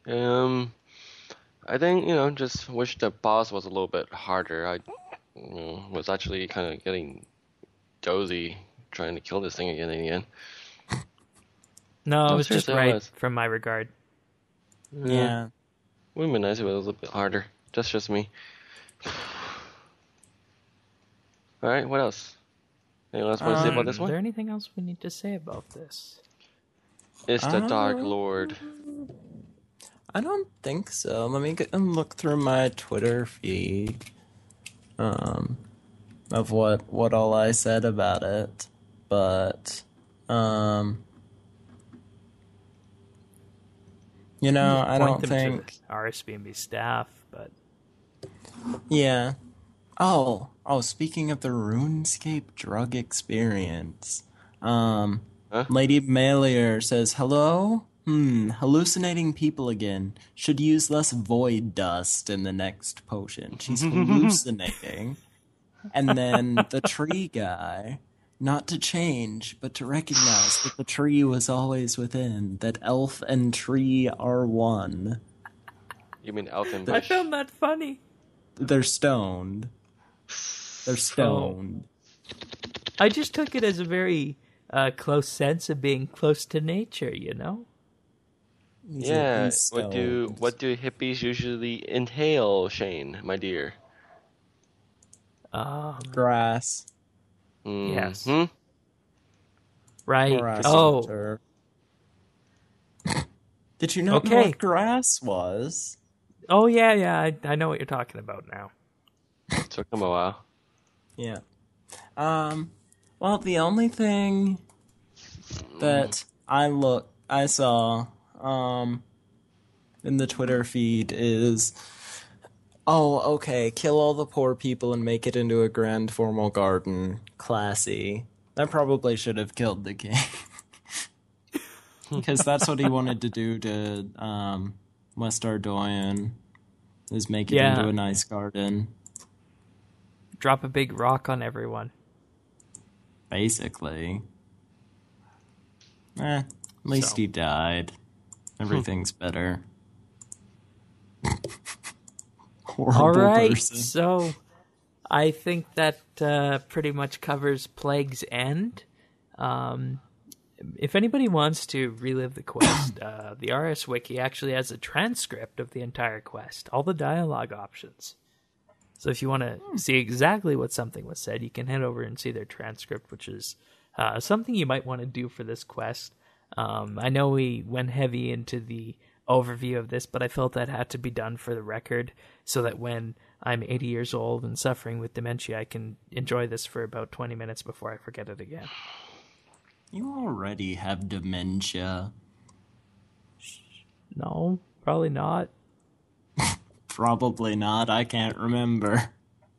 I think, just wish the boss was a little bit harder. I was actually kind of getting dozy trying to kill this thing again and again. No, it was just right from my regard. Yeah. It would have been nice if it was a little bit harder. Just me. Alright, what else? Anyone else want to say about this Is one? there anything else we need to say about this? It's the Dark Lord. I don't think so. Let me look through my Twitter feed of what all I said about it. But I don't think RSBNB staff, but yeah. Oh, speaking of the RuneScape drug experience, Lady Melior says, hello? Hallucinating people again. Should use less void dust in the next potion. She's hallucinating. And then the tree guy, not to change, but to recognize that the tree was always within, that elf and tree are one. You mean elf and I bush? found that funny. They're stoned. They're stoned. I just took it as a very close sense of being close to nature, you know? Yeah. He's What do hippies usually inhale, Shane, my dear? grass. Yes. Hmm? Right. Grass Oh, turf. Did you not know Okay. what grass was? oh yeah. I know what you're talking about now. Took him a while. Yeah. Well, the only thing that I saw, in the Twitter feed is, oh, okay, kill all the poor people and make it into a grand formal garden. Classy. That probably should have killed the king. Because that's what he wanted to do to, West Ardoyan, is make it Yeah. into a nice garden. Drop a big rock on everyone. Basically. At least So. he died. Everything's better. Horrible All right, person. so I think that pretty much covers Plague's End. If anybody wants to relive the quest, the RS Wiki actually has a transcript of the entire quest, all the dialogue options. So if you want to see exactly what something was said, you can head over and see their transcript, which is something you might want to do for this quest. I know we went heavy into the overview of this, but I felt that had to be done for the record so that when I'm 80 years old and suffering with dementia, I can enjoy this for about 20 minutes before I forget it again. You already have dementia. No, probably not. Probably not. I can't remember.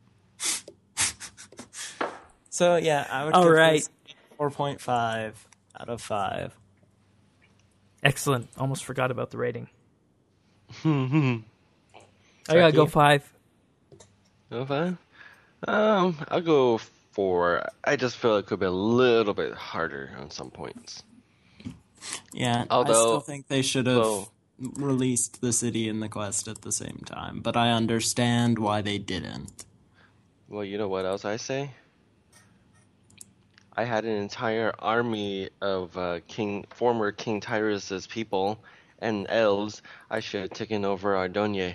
So, yeah, I would All give right. this 4.5 out of 5. Excellent. Almost forgot about the rating. I Jackie? gotta go 5. Go 5? I'll go 4. I just feel it could be a little bit harder on some points. Yeah, I Although- still think they should have Well- released the city and the quest at the same time, but I understand why they didn't. Well, you know what else I say? I had an entire army of former King Tyrus's people and elves. I should have taken over Ardonye.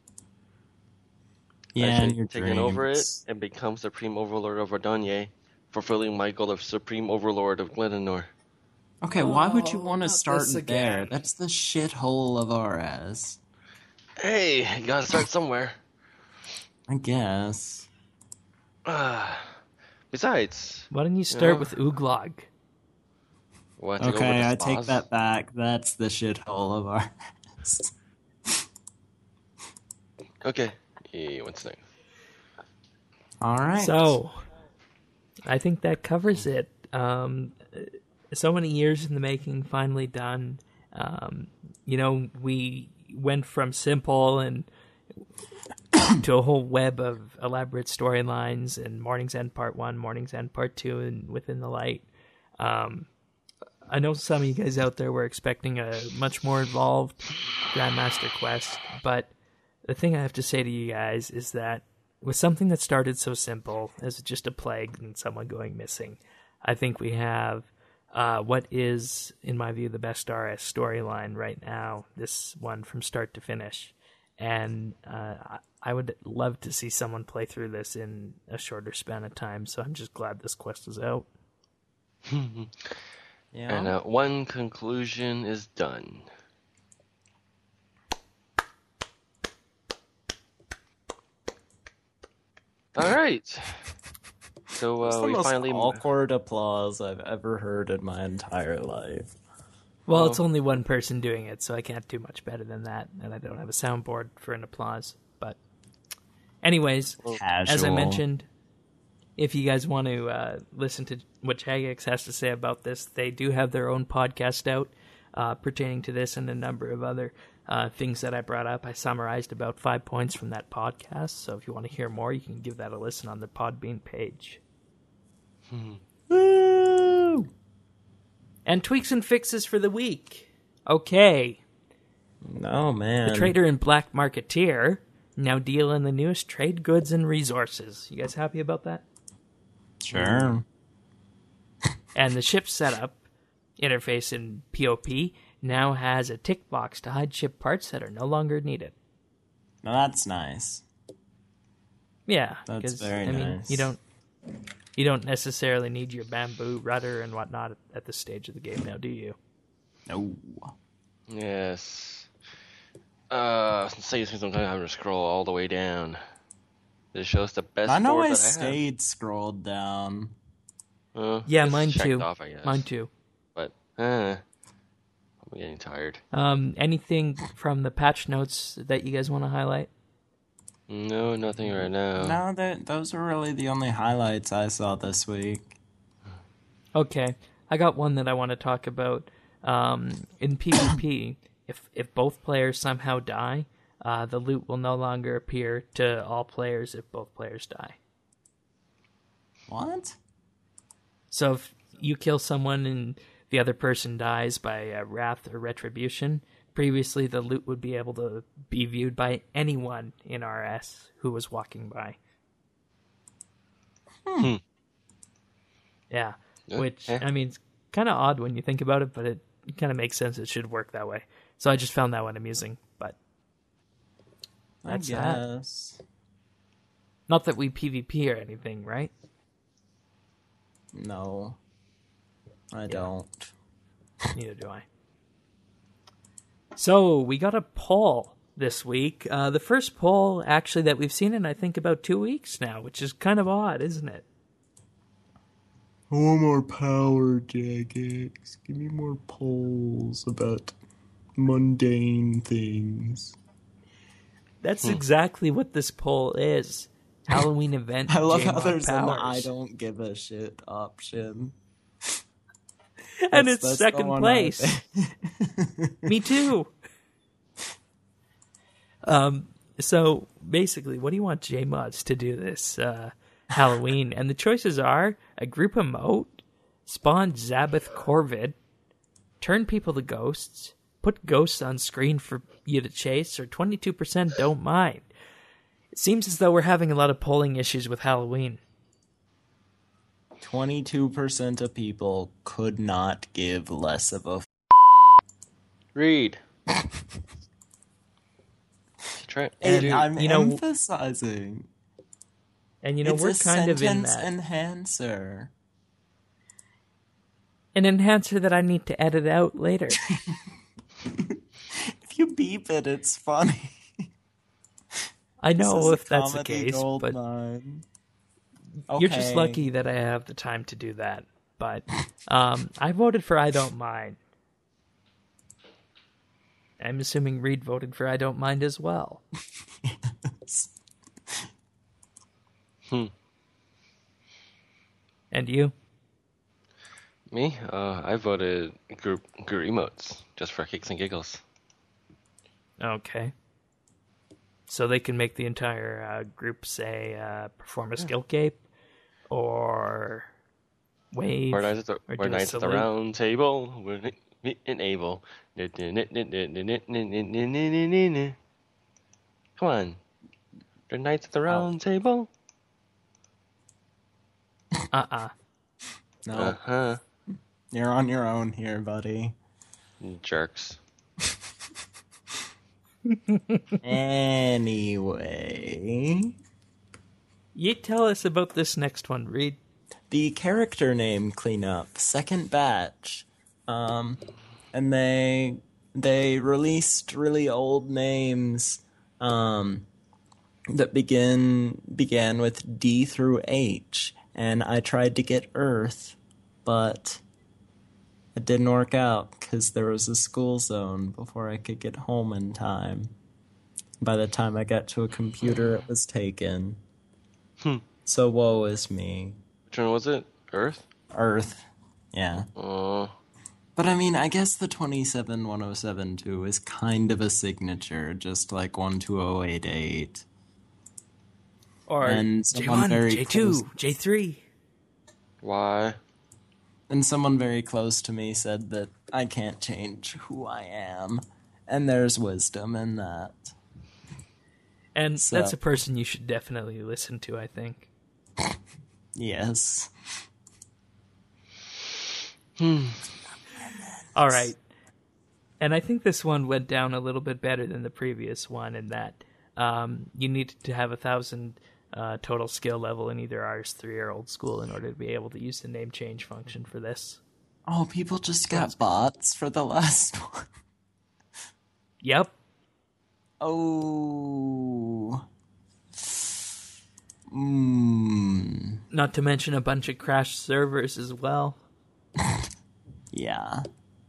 Yeah, I and should your have taken over it dreams. and become Supreme Overlord of Ardonye, fulfilling my goal of Supreme Overlord of Glenanor. Okay, why would you Oh, want to not start this there? again. That's the shithole of RS. Hey, you gotta start somewhere. I guess. Besides, Why don't you start Yeah. with Uglog? what? Take over Okay, the I take spas? that back. That's the shithole of RS. Okay. What's next? Alright. So, I think that covers it. So many years in the making, finally done. We went from simple and to a whole web of elaborate storylines and Morning's End Part 1, Morning's End Part 2, and Within the Light. I know some of you guys out there were expecting a much more involved Grandmaster quest, but the thing I have to say to you guys is that with something that started so simple as just a plague and someone going missing, I think we have what is, in my view, the best RS storyline right now, this one from start to finish. And I would love to see someone play through this in a shorter span of time, so I'm just glad this quest is out. Yeah. And one conclusion is done. All right. So That's the we most finally awkward applause I've ever heard in my entire life. Well, it's only one person doing it, so I can't do much better than that, and I don't have a soundboard for an applause. But anyways, Casual. as I mentioned, if you guys want to listen to what Jagex has to say about this, they do have their own podcast out pertaining to this and a number of other things that I brought up. I summarized about 5 points from that podcast, so if you want to hear more, you can give that a listen on the Podbean page. And tweaks and fixes for the week. Okay. Oh, man. The Trader and Black Marketeer now deal in the newest trade goods and resources. You guys happy about that? Sure. And the ship setup interface in POP now has a tick box to hide ship parts that are no longer needed. Now that's nice. Yeah, That's very I mean, nice. you don't necessarily need your bamboo rudder and whatnot at this stage of the game now, do you? No. Yes. Saves me sometimes having to scroll all the way down. This shows the best. I know board I that stayed scrolled down. Yeah, it's mine checked too. Off, I guess. Mine too. But I'm getting tired. Anything from the patch notes that you guys want to highlight? No, nothing right now. No, those were really the only highlights I saw this week. Okay, I got one that I want to talk about. In PvP, if both players somehow die, the loot will no longer appear to all players if both players die. What? So if you kill someone and the other person dies by wrath or retribution, previously the loot would be able to be viewed by anyone in RS who was walking by. Yeah, which, I mean, it's kind of odd when you think about it, but it kind of makes sense. It should work that way. So I just found that one amusing, but that's I guess. not that we PvP or anything, right? No. I don't. Neither do I. So we got a poll this week. The first poll, actually, that we've seen in, I think, about 2 weeks now, which is kind of odd, isn't it? I want more power, Jagex. Give me more polls about mundane things. That's exactly what this poll is. Halloween event. I love how J-Mod there's an powers. I don't give a shit option. And That's it's the second one place. Me too. So basically, what do you want J-Mods to do this Halloween? And the choices are a group emote, spawn Zabbath Corvid, turn people to ghosts, put ghosts on screen for you to chase, or 22% don't mind. It seems as though we're having a lot of polling issues with Halloween. 22% of people could not give less of a Read. Try. And I'm you know- emphasizing. And It's we're a kind of in sentence that. enhancer. An enhancer that I need to edit out later. If you beep it, it's funny. I This know is a if that's the comedy case, gold but mine. you're just Okay. lucky that I have the time to do that. But I voted for I Don't Mind. I'm assuming Reed voted for I Don't Mind as well. And you? Me? I voted group emotes just for kicks and giggles. Okay. So they can make the entire group say perform a skill cape or wave We're nice or at do a the salute. round table. We're enable. Come on. The knights at the round table. No, Uh-huh. you're on your own here, buddy. Jerks. Anyway, You tell us about this next one, Reed. the character name cleanup, second batch, and they released really old names that began with D through H, and I tried to get Earth, but it didn't work out because there was a school zone before I could get home in time. By the time I got to a computer, it was taken. So woe is me. Which one was it? Earth? Earth. Yeah. Oh. But I mean, I guess the 27107.2 is kind of a signature, just like 12088. Or And someone J1, very J2, close- J3. Why? And someone very close to me said that I can't change who I am. And there's wisdom in that. And So- that's a person you should definitely listen to, I think. Yes. All right. And I think this one went down a little bit better than the previous one in that you need to have 1,000 total skill level in either RS3 or Old School in order to be able to use the name change function for this. Oh, people just got bots for the last one. Yep. Oh. Not to mention a bunch of crashed servers as well. Yeah.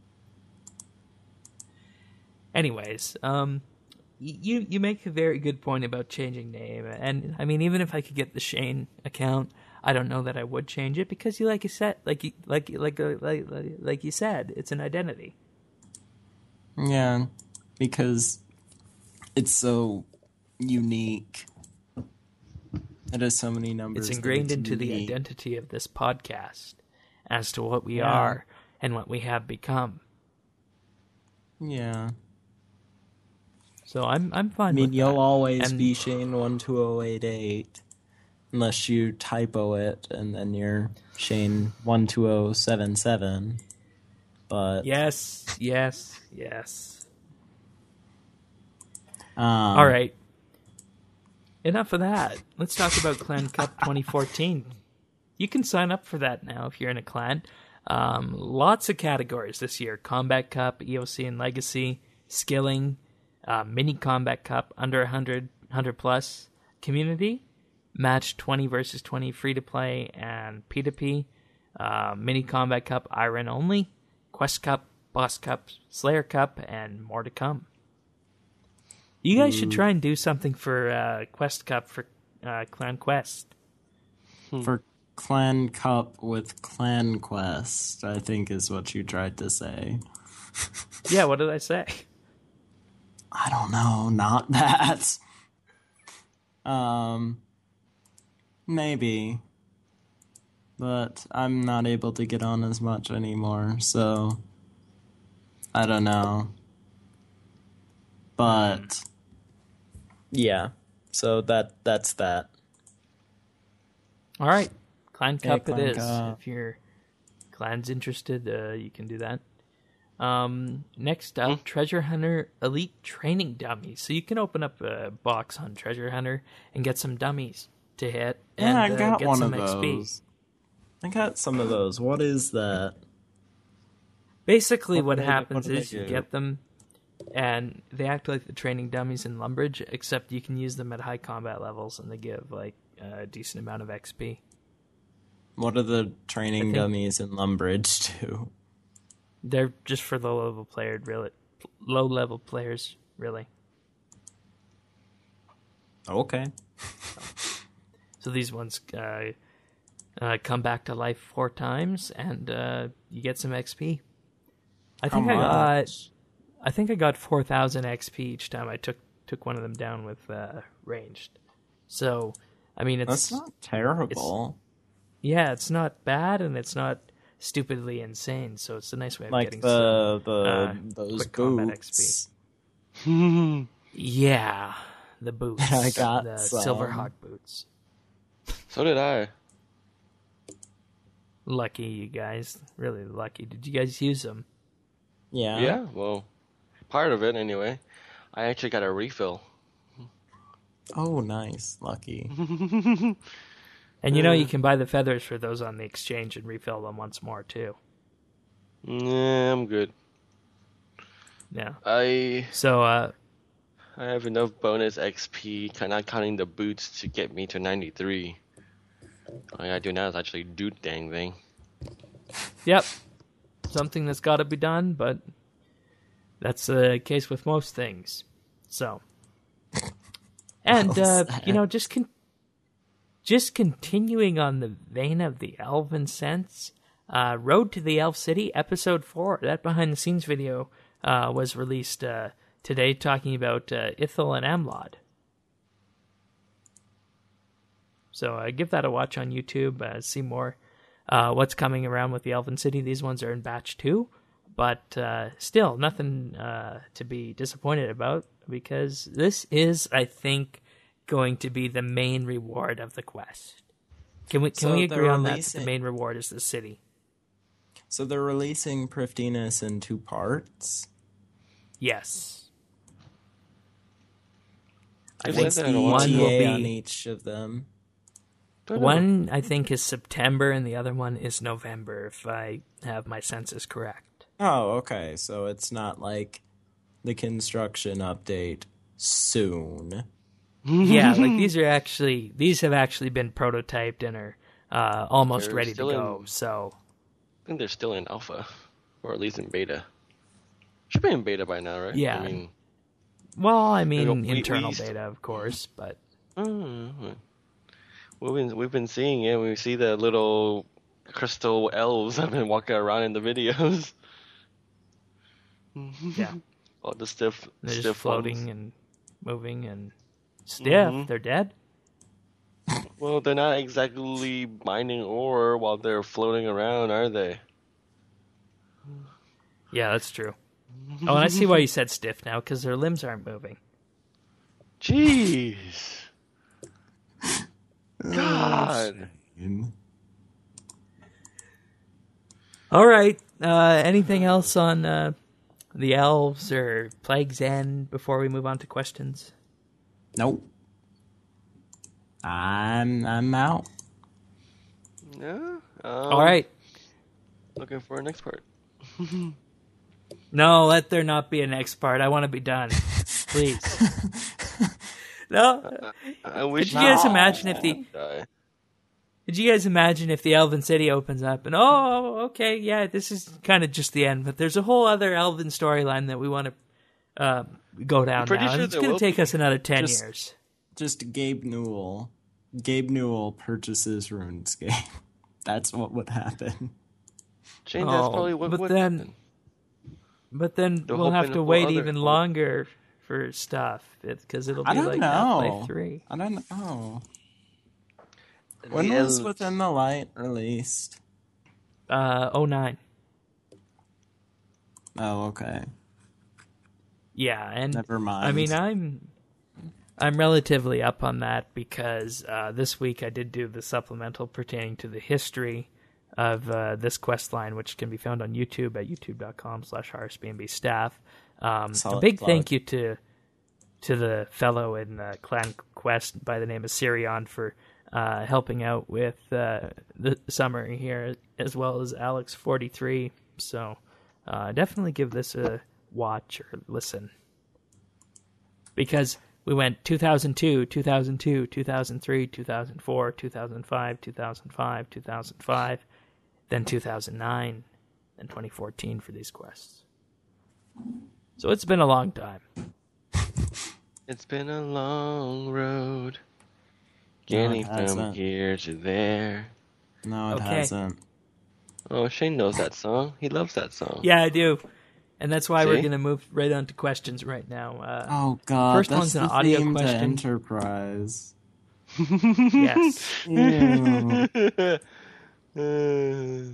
Anyways, you make a very good point about changing name, and I mean, even if I could get the Shane account, I don't know that I would change it because like you said, like you said, it's an identity. Yeah. Because it's so unique. It has so many numbers. It's ingrained that into the unique. identity of this podcast as to what we Yeah. are and what we have become. Yeah. So I'm fine I mean, with you'll that. always And- be Shane 12088 unless you typo it and then you're Shane 12077. But Yes. um, All right. Enough of that. Let's talk about Clan Cup 2014. You can sign up for that now if you're in a clan. Lots of categories this year. Combat Cup, EOC and Legacy, Skilling, Mini Combat Cup, under 100 plus, Community, Match 20 versus 20, Free to Play, and P2P, Mini Combat Cup, Iron Only, Quest Cup, Boss Cup, Slayer Cup, and more to come. You guys should try and do something for Quest Cup for Clan Quest. for Clan Cup with Clan Quest, I think is what you tried to say. Yeah, what did I say? I don't know, not that. Maybe. But I'm not able to get on as much anymore, so I don't know. But yeah. So that's that. All right, Clan Yeah, Cup Clan it is. Cup. If your clan's interested, you can do that. Next up, Treasure Hunter Elite Training Dummies. So you can open up a box on Treasure Hunter and get some dummies to hit and Yeah, I got get one some of XP. those. I got some of those. What is that? Basically, What what do they- happens what do they is you do? get them, and they act like the training dummies in Lumbridge, except you can use them at high combat levels, and they give like a decent amount of XP. What are the training think- dummies in Lumbridge do? They're just for low level players, really. Okay. So these ones come back to life 4 times, and you get some XP. I think I got 4,000 XP each time I took one of them down with ranged. So, I mean, That's not terrible. it's not bad, and it's not stupidly insane. So it's a nice way of Like getting some those quick combat boots. Yeah, the boots. I got the some. Silverhawk boots. So did I. Lucky you guys, really lucky. Did you guys use them? Yeah. Yeah, well, part of it anyway. I actually got a refill. Oh, nice. Lucky. And you know you can buy the feathers for those on the exchange and refill them once more too. Nah, I'm good. Yeah. I So I have enough bonus XP, not counting the boots, to get me to 93. All I gotta do now is actually do the dang thing. yep, something that's got to be done, but that's the case with most things. So, and Well said. just continuing on the vein of the Elven sense, Road to the Elf City, Episode 4. That behind the scenes video was released today, talking about Ithil and Amlod. So give that a watch on YouTube. See more what's coming around with the Elven City. These ones are in batch 2, but still nothing to be disappointed about, because this is, I think, going to be the main reward of the quest. Can we agree on that the main reward is the city? So they're releasing Prifddinas in 2 parts? Yes. I What's think the one will ETA be- on each of them? One, I think, is September, and the other one is November, if I have my census correct. Oh, okay. So it's not like the construction update soon. Yeah, like these have actually been prototyped and are almost They're ready to still go. in- So I think they're still in alpha, or at least in beta. Should be in beta by now, right? Yeah. I mean, internal we- beta, of course, but we've been seeing it. We see the little crystal elves have been walking around in the videos. yeah, All the stiff, they're just stiff floating ones. and moving and stiff. They're dead. Well, they're not exactly mining ore while they're floating around, are they? Yeah, that's true. Oh, and I see why you said stiff now, because their limbs aren't moving. Jeez. God. All right. Anything else on the elves or Plague's End before we move on to questions? Nope. I'm out. Yeah. All right. Looking for our next part. No, let there not be a next part. I want to be done. Please. No. I wish Could you guys imagine if the Elven City opens up and, okay, yeah, this is kind of just the end, but there's a whole other Elven storyline that we want to go down pretty now. sure And it's there going will to take be. us another 10 Just- years. Just Gabe Newell. Gabe Newell purchases RuneScape. That's what would happen. Shane, that's probably what but would then, happen. but then They're we'll have hoping to for wait other- even longer for stuff, because it'll be I don't like know. Half-Life 3. I don't know. When was Within the Light released? 09. Oh, okay. Yeah, and Never mind. I mean, I'm relatively up on that because this week I did do the supplemental pertaining to the history of this quest line, which can be found on YouTube at youtube.com/RSBNB staff. A Solid big plug. thank you to the fellow in Clan Quest by the name of Sirion for helping out with the summary here, as well as Alex43. So definitely give this a watch or listen, because we went 2002, 2002, 2003, 2004, 2005, 2005, 2005, then 2009, and 2014 for these quests. So it's been a long time. It's been a long road. No, it Getting from hasn't. here to there. No, it Okay. hasn't. Oh, Shane knows that song. He loves that song. Yeah, I do. And that's why we're See? going to move right on to questions right now. Oh God, First that's one's an the audio theme to question. Enterprise. Yes. Ew.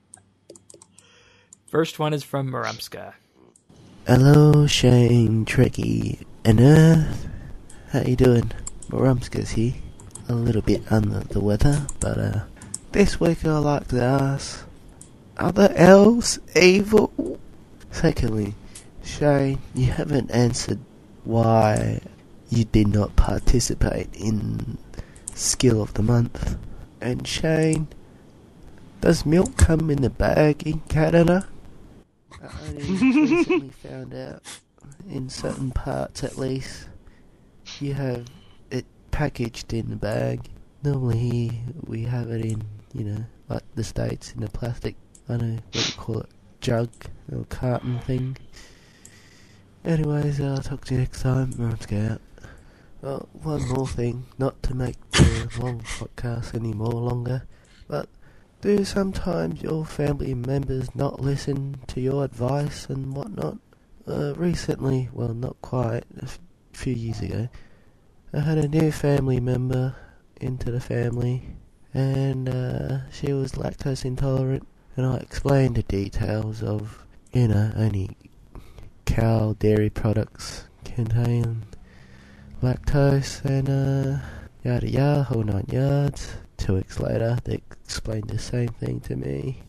First one is from Marumska. Hello, Shane, Trekkie, and Earth. How you doing? Marumska's here. A little bit under the weather, but this week I like to ask, are the elves evil? Secondly, Shane, you haven't answered why you did not participate in Skill of the Month. And Shane, does milk come in a bag in Canada? I only recently found out, in certain parts at least, you have it packaged in a bag. Normally here we have it in, like the States, in a plastic, I don't know what you call it, jug or carton thing. Anyways, I'll talk to you next time. Let's go out. Well, one more thing, not to make the long podcast any more longer, but do sometimes your family members not listen to your advice and whatnot? Recently, well, not quite, a few years ago, I had a new family member into the family, and she was lactose intolerant, and I explained the details of, only cow dairy products contain lactose, and yada yada, whole 9 yards. 2 weeks later, they explained the same thing to me.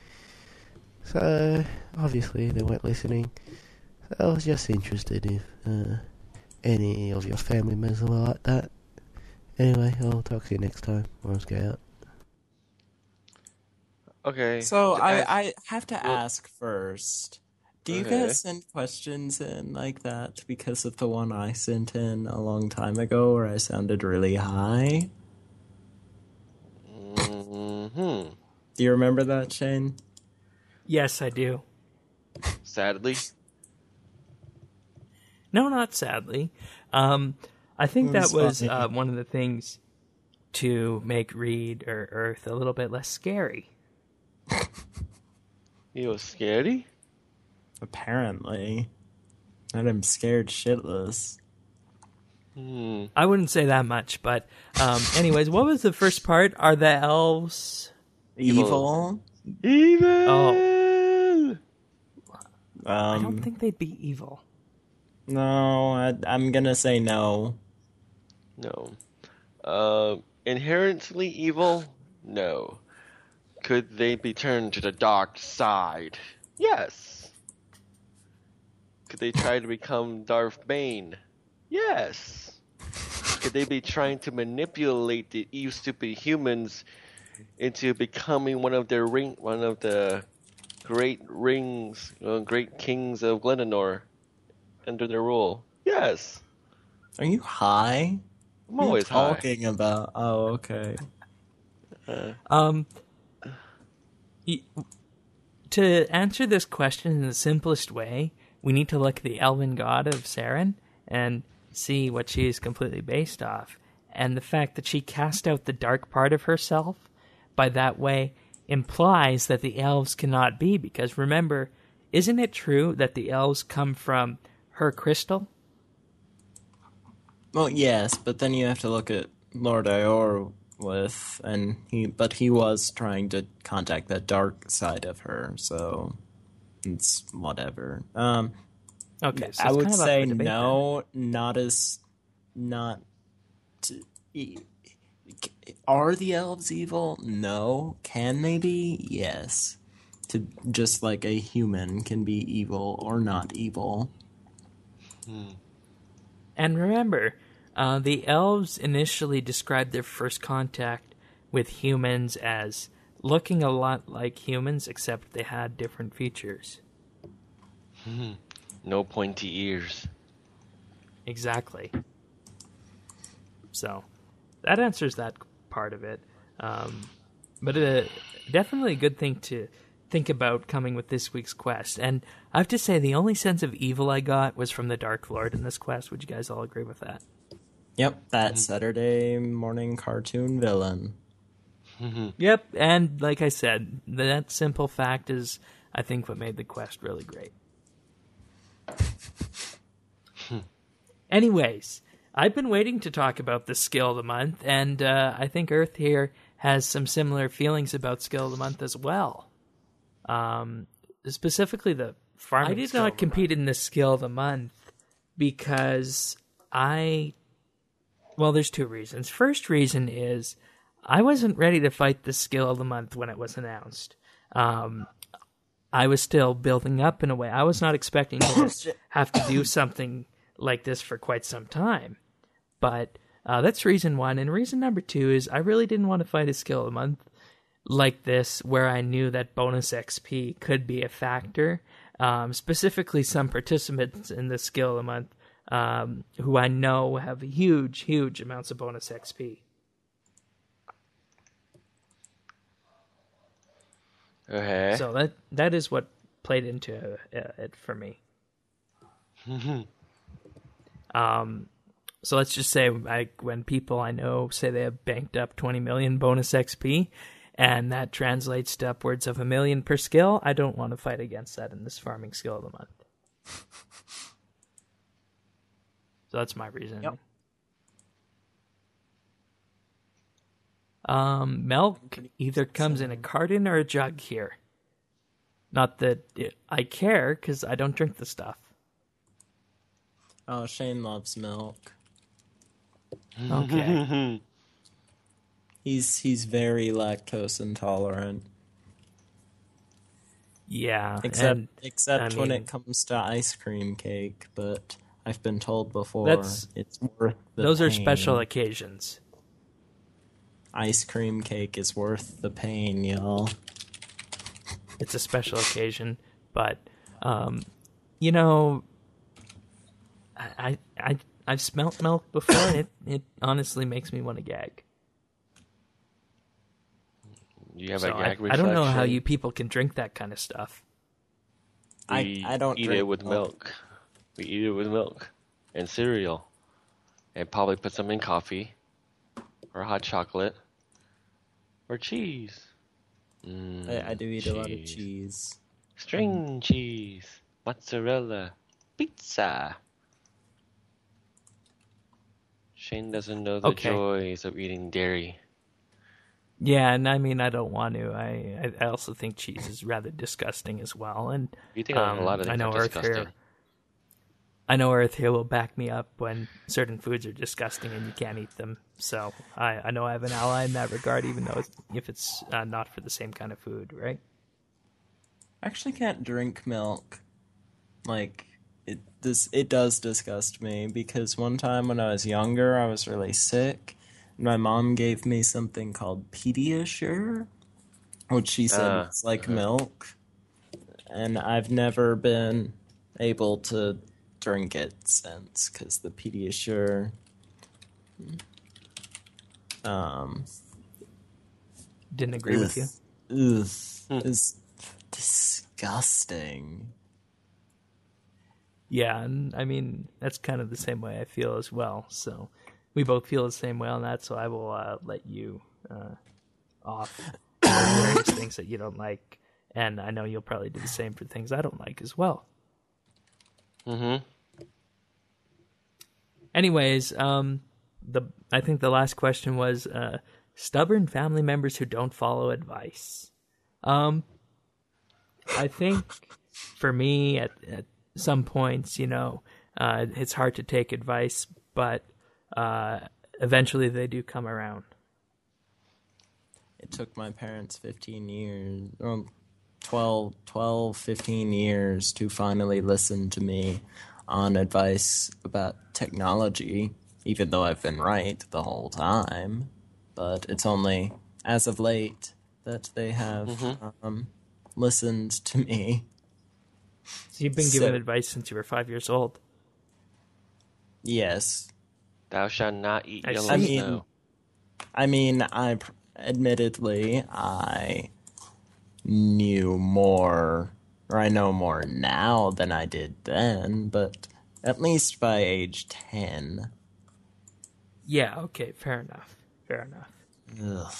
So, obviously, they weren't listening. So I was just interested if any of your family members were like that. Anyway, I'll talk to you next time. Worms go out. Okay. So to ask- I have to well- ask first. Do you Okay. guys send questions in like that because of the one I sent in a long time ago where I sounded really high? Mm-hmm. Do you remember that, Shane? Yes, I do. Sadly. No, not sadly. I think It that was was funny. one of the things to make Reed or Earth a little bit less scary. He was scary? Apparently. And I'm scared shitless. I wouldn't say that much, but anyways, what was the first part? Are the elves... Evil? Evil! Oh. I don't Um, think they'd be evil. no, I'm gonna say no. No. Inherently evil? No. Could they be turned to the dark side? Yes. Could they try to become Darth Bane? Yes. Could they be trying to manipulate the you stupid humans into becoming one of the great great kings of Glenanor under their rule? Yes. Are you high? I'm What are you always high. talking about? Oh, okay. To answer this question in the simplest way, we need to look at the elven god of Saren and see what she is completely based off. And the fact that she cast out the dark part of herself by that way implies that the elves cannot be, because remember, isn't it true that the elves come from her crystal? Well, yes, but then you have to look at Lord Iorwith, and he was trying to contact that dark side of her, so it's whatever. Okay, so I it's would kind of up say for debate no, Are the elves evil? No. Can they be? Yes. Just like a human can be evil or not evil. And remember, the elves initially described their first contact with humans as looking a lot like humans, except they had different features. No pointy ears. Exactly. So, that answers that part of it. But definitely a good thing to think about coming with this week's quest. And I have to say, the only sense of evil I got was from the Dark Lord in this quest. Would you guys all agree with that? Yep, that Saturday morning cartoon villain. Yep, and like I said, that simple fact is, I think, what made the quest really great. Anyways, I've been waiting to talk about the skill of the month, and I think Earth here has some similar feelings about skill of the month as well. Specifically, the farming. I did not compete in the skill of the month because well, there's two reasons. First reason is I wasn't ready to fight the skill of the month when it was announced. I was still building up in a way. I was not expecting to have to do something like this for quite some time. But that's reason one. And reason number two is I really didn't want to fight a skill of the month like this where I knew that bonus XP could be a factor. Specifically, some participants in the skill of the month who I know have huge, huge amounts of bonus XP. Okay. So that is what played into it for me. So let's just say when people I know say they have banked up 20 million bonus XP, and that translates to upwards of 1 million per skill, I don't want to fight against that in this farming skill of the month. So that's my reason. Yep. Milk either comes in a carton or a jug here. Not that I care, because I don't drink the stuff. Oh, Shane loves milk. Okay. He's very lactose intolerant. Yeah. Except I when mean, it comes to ice cream cake, but I've been told before That's- it's worth the those are pain. special occasions. Ice cream cake is worth the pain, y'all. It's a special occasion, but you know, I've smelt milk before, and it honestly makes me want to gag. You have So a gag I don't know how reflection. you people can drink that kind of stuff. We I don't eat drink it with milk. We eat it with milk and cereal, and probably put some in coffee, or hot chocolate, or cheese. I do eat a lot of cheese. String cheese, mozzarella, pizza. Shane doesn't know the Okay. joys of eating dairy. Yeah, and I mean, I don't want to. I also think cheese is rather disgusting as well. And You think a lot of I things know are Earth disgusting. here. I know Earth here will back me up when certain foods are disgusting and you can't eat them. So I know I have an ally in that regard, even though if it's not for the same kind of food, right? I actually can't drink milk. Like it does disgust me because one time when I was younger, I was really sick. And my mom gave me something called Pediasure, which she said it's like milk. And I've never been able to drink it since because the Pediasure Didn't agree with you. is disgusting. Yeah, and I mean, that's kind of the same way I feel as well. So we both feel the same way on that, so I will let you off for various things that you don't like. And I know you'll probably do the same for things I don't like as well. Mm-hmm. Anyways, I think the last question was stubborn family members who don't follow advice. I think for me, at some points, it's hard to take advice, but eventually they do come around. It took my parents 15 years, 12, 15 years to finally listen to me on advice about technology, even though I've been right the whole time. But it's only as of late that they have listened to me. So you've been given advice since you were 5 years old. Yes. Thou shalt not eat I yellow see. snow. I mean, admittedly, I knew more, or I know more now than I did then, but at least by age 10. Yeah, okay, fair enough. Ugh.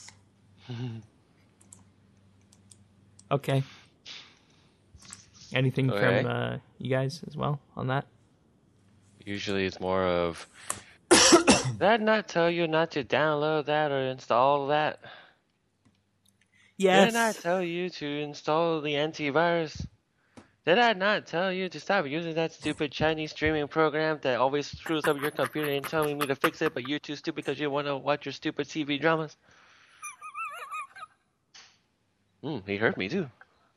Okay. Anything Okay. from you guys as well on that? Usually it's more of, did I not tell you not to download that or install that? Did I not tell you to install the antivirus? Did I not tell you to stop using that stupid Chinese streaming program that always screws up your computer and telling me to fix it, but you're too stupid because you want to watch your stupid TV dramas? He heard me too.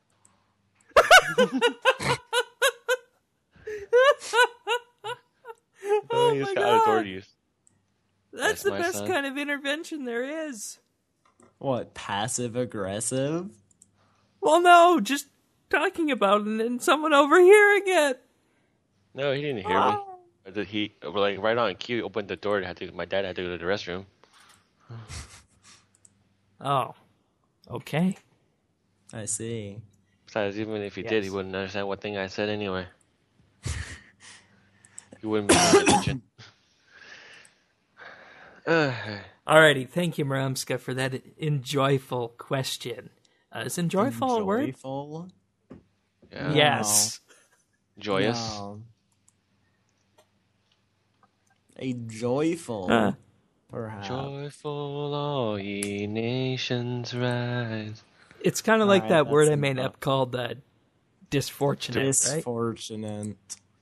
He just got authorities. That's the the best best son. kind of intervention there is. What, passive aggressive? Well, no, just talking about it and someone overhearing it. No, he didn't hear me. He like right on cue opened the door. My dad had to go to the restroom. Oh, okay. I see. Besides, even if he did, he Yes. wouldn't understand what thing I said anyway. He wouldn't be paying attention. Alrighty, thank you, Maramska, for that enjoyful question. Is enjoyful a word? Joyful? Yeah. Yes. Joyous. No. A joyful perhaps. Joyful all ye nations rise. It's kind of All like right, that word that's I made enough. up called disfortunate, right? Disfortunate.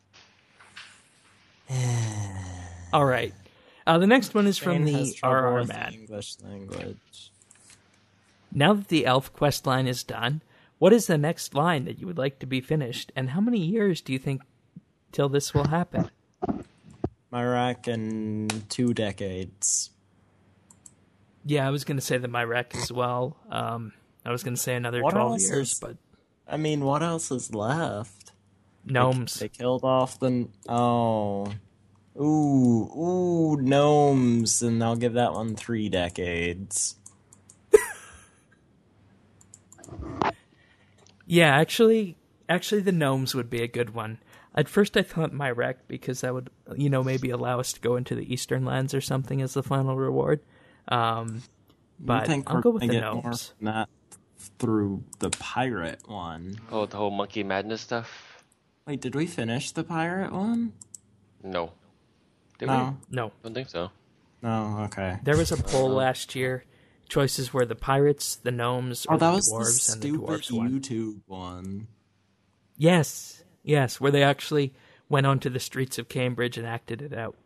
All right. The next one is from Shane has the trouble RR with the Man. English language. Now that the elf quest line is done, what is the next line that you would like to be finished, and how many years do you think till this will happen? I reckon 2 decades. Yeah, I was going to say the Myrek as well. I was going to say another What 12 else years, is- but I mean, what else is left? gnomes. They killed off the... Oh. Ooh, gnomes. And I'll give that one 3 decades. Yeah, actually, the gnomes would be a good one. At first, I thought Myrek because that would, maybe allow us to go into the Eastern Lands or something as the final reward. But I think I'll we're go with gonna the get more gnomes. than that through the pirate one. Oh, the whole monkey madness stuff? Wait, did we finish the pirate one? No. Did No. No, we? Don't think so. No, okay. there was a poll last year. Choices were the pirates, the gnomes, or Oh, that the was the dwarves, and the stupid dwarves won. YouTube one. Yes, where they actually went onto the streets of Cambridge and acted it out.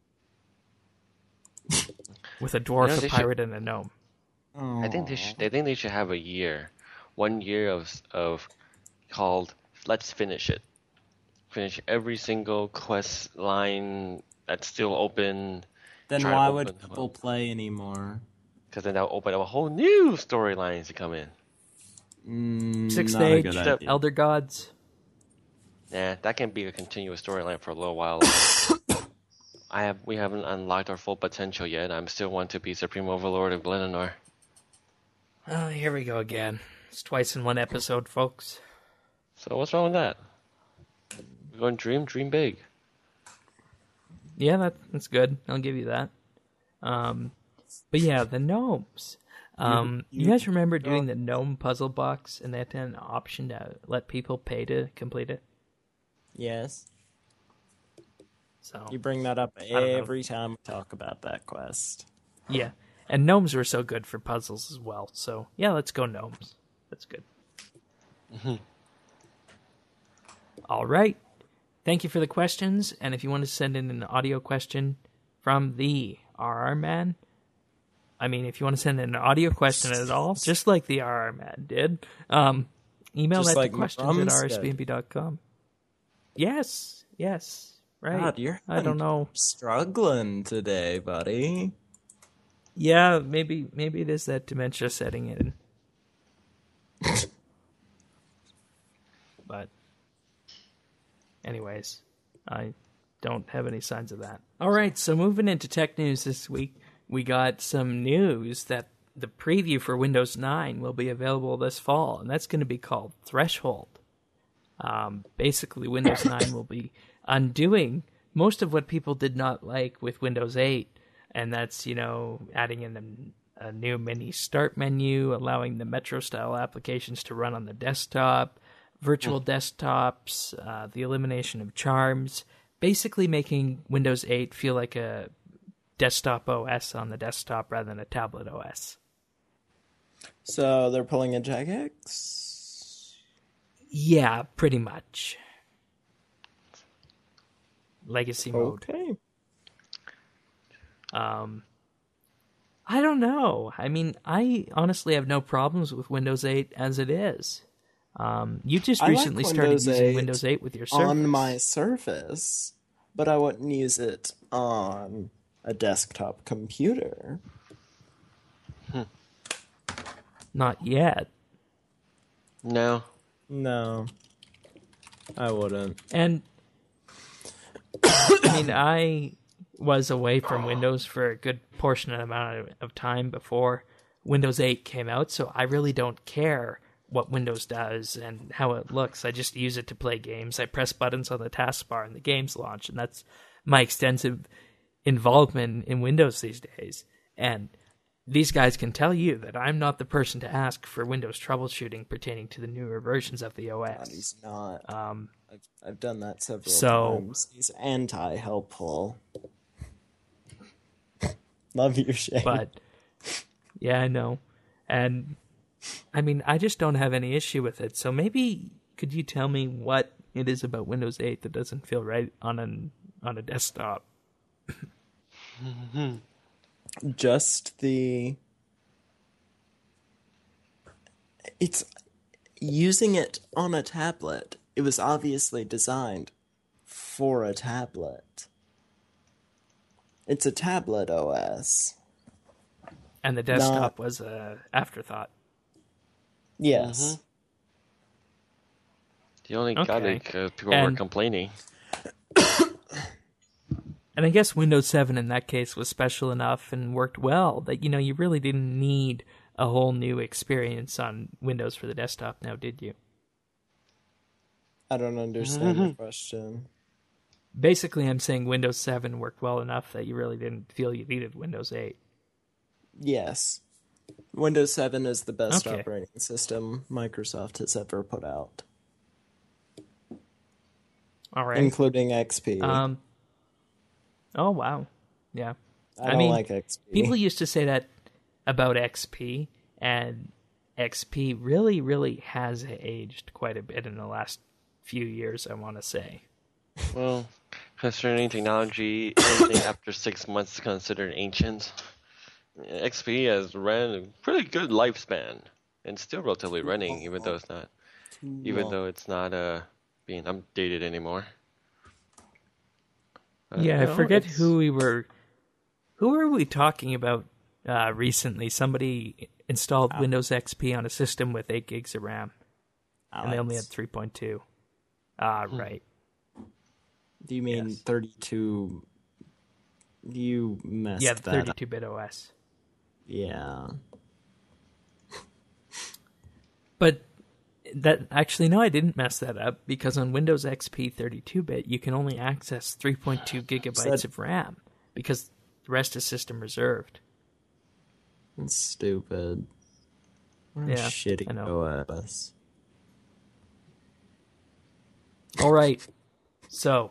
With a dwarf, You know, a they pirate, and a gnome. I think they should have a year. 1 year of called Let's Finish It. Finish every single quest line that's still open. Then Try to why open would them up. people play anymore? Because then that'll open up a whole new storylines to come in. Sixth Not a Age, good idea. Elder Gods. Nah, that can be a continuous storyline for a little while. We haven't unlocked our full potential yet. I still want to be Supreme Overlord of Glenanor. Oh, here we go again. It's twice in one episode, folks. So what's wrong with that? We're going dream big. Yeah, that's good. I'll give you that. But yeah, the gnomes. You guys remember doing the gnome puzzle box, and they had an option to let people pay to complete it? Yes. So You bring that up don't know. every time we talk about that quest. yeah, and gnomes were so good for puzzles as well. So yeah, let's go gnomes. That's good. All right. Thank you for the questions. And if you want to send in an audio question from the RR Man, if you want to send in an audio question at all, just like the RR Man did, email Just that like to questions Mums at did. rsbnb.com. Yes, right. God, you're I don't know. struggling today, buddy. Yeah, maybe it is that dementia setting in. But anyways, I don't have any signs of that. All right, so moving into tech news this week, we got some news that the preview for Windows 9 will be available this fall, and that's going to be called Threshold. Basically, Windows 9 will be undoing most of what people did not like with Windows 8, and that's, adding in a new mini start menu, allowing the Metro-style applications to run on the desktop, virtual desktops, the elimination of charms, basically making Windows 8 feel like a desktop OS on the desktop rather than a tablet OS. So they're pulling a Jagex? Yeah, pretty much. Legacy mode. Okay. I don't know. I honestly have no problems with Windows 8 as it is. You just I like recently started Windows using 8 Windows 8 with your Surface. On my Surface, but I wouldn't use it on a desktop computer. Not yet. No. No, I wouldn't. And I was away from Windows for a good portion of the amount of time before Windows 8 came out, so I really don't care what Windows does and how it looks. I just use it to play games. I press buttons on the taskbar and the games launch, and that's my extensive involvement in Windows these days. And these guys can tell you that I'm not the person to ask for Windows troubleshooting pertaining to the newer versions of the God, OS. he's not. I've done that several So- times. He's anti-helpful. Love you, Shane. But yeah, I know. And I mean, I just don't have any issue with it. So maybe could you tell me what it is about Windows 8 that doesn't feel right on a desktop? Just it's using it on a tablet. It was obviously designed for a tablet. It's a tablet OS. And the desktop was a afterthought. Yes. You only got it because people were complaining. And I guess Windows 7 in that case was special enough and worked well that, you really didn't need a whole new experience on Windows for the desktop now, did you? I don't understand the question. Basically, I'm saying Windows 7 worked well enough that you really didn't feel you needed Windows 8. Yes. Windows 7 is the best operating system Microsoft has ever put out. All right. Including XP. Oh, wow. Yeah. I don't like XP. People used to say that about XP, and XP really, really has aged quite a bit in the last few years, I want to say. Well, concerning technology, anything after 6 months is considered ancient. XP has ran a pretty good lifespan, and still relatively running, even though it's not being updated anymore. I forget who were we talking about recently? Somebody installed Windows XP on a system with 8 gigs of RAM, and they only had 3.2. Right. Do you mean 32? You messed that up. Yeah, 32-bit OS. Yeah. But no, I didn't mess that up, because on Windows XP 32-bit, you can only access 3.2 gigabytes of RAM, because the rest is system reserved. That's stupid. What a shitty OS. All right. So,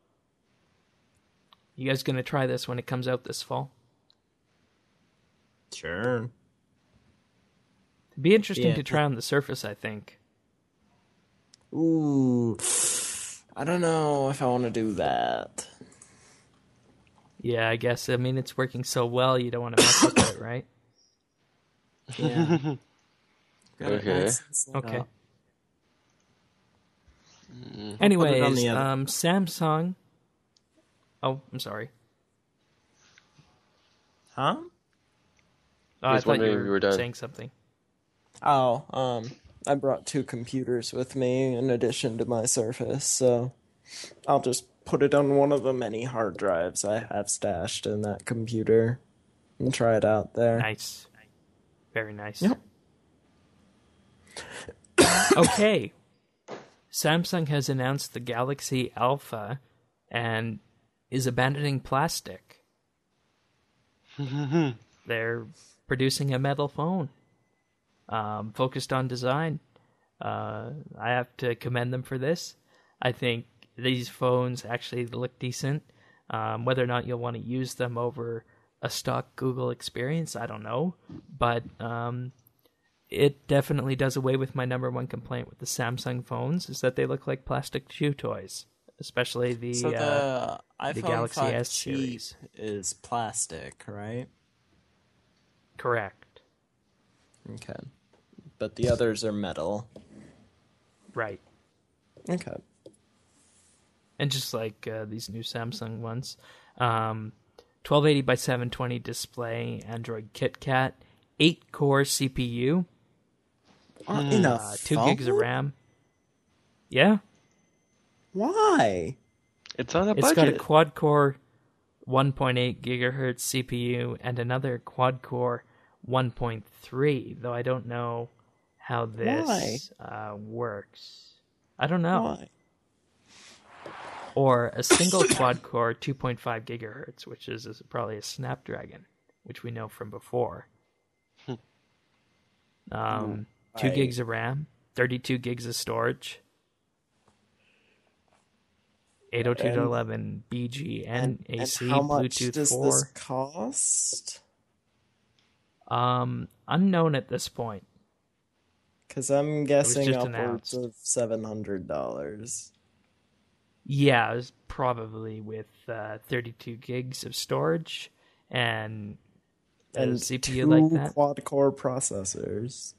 you guys going to try this when it comes out this fall? Sure. It'd be interesting to try on the Surface, I think. Ooh. I don't know if I want to do that. Yeah, I guess. I mean, it's working so well, you don't want to mess with it, right? Yeah. Okay. Anyways, Samsung... Oh, I'm sorry. Huh? I thought you were were saying something. Oh, I brought 2 computers with me in addition to my Surface, so I'll just put it on one of the many hard drives I have stashed in that computer and try it out there. Nice. Very nice. Yep. Okay. Samsung has announced the Galaxy Alpha and is abandoning plastic. They're producing a metal phone, focused on design. I have to commend them for this. I think these phones actually look decent. Whether or not you'll want to use them over a stock Google experience, I don't know. But it definitely does away with my number one complaint with the Samsung phones, is that they look like plastic chew toys, especially the iPhone Galaxy 5G S series is plastic, right? Correct. Okay. But the others are metal. Right. Okay. And just like these new Samsung ones, 1280 by 720 display, Android KitKat, 8-core CPU, 2 gigs of RAM. Yeah. Why? It's on a budget. It's got a quad-core 1.8 gigahertz CPU and another quad-core 1.3, though I don't know how this works. I don't know. Why? Or a single quad-core 2.5 gigahertz, which is probably a Snapdragon, which we know from before. 2 gigs of RAM, 32 gigs of storage. 802.11 and BGNAC how much Bluetooth does 4. this cost? Unknown at this point. Because I'm guessing just upwards announced. of $700. Yeah, it was probably with 32 gigs of storage and a And CPU two like that. quad-core processors.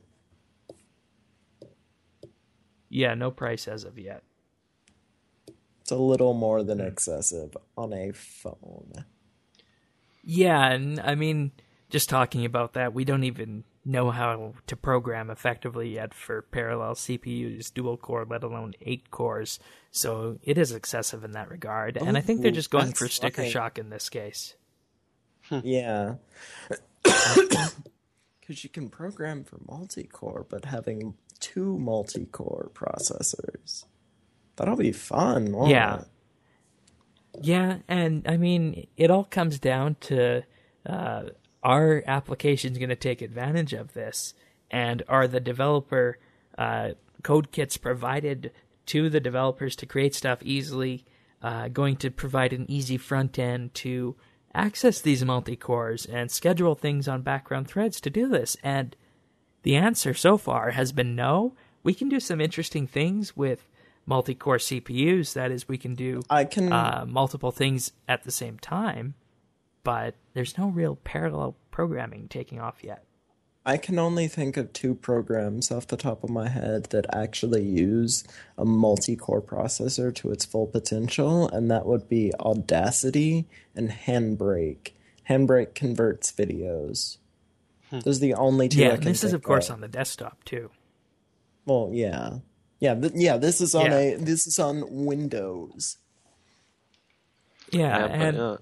Yeah, no price as of yet. It's a little more than excessive on a phone. Yeah, and I mean, just talking about that, we don't even know how to program effectively yet for parallel CPUs, dual core, let alone 8 cores. So it is excessive in that regard. And I think they're just going that's for sticker right. shock in this case. Yeah. Because you can program for multi-core, but having 2 multi-core processors. That'll be fun, won't Yeah. it? Yeah, and I mean, it all comes down to are applications going to take advantage of this? And are the developer code kits provided to the developers to create stuff easily going to provide an easy front end to access these multi-cores and schedule things on background threads to do this? And the answer so far has been no. We can do some interesting things with multi-core CPUs. That is, we can do multiple things at the same time, but there's no real parallel programming taking off yet. I can only think of 2 programs off the top of my head that actually use a multi-core processor to its full potential, and that would be Audacity and Handbrake. Handbrake converts videos. Those are the only 2 I Yeah, can and this is, think of course, on the desktop, too. Well, yeah. This is on this is on Windows. Yeah, but, and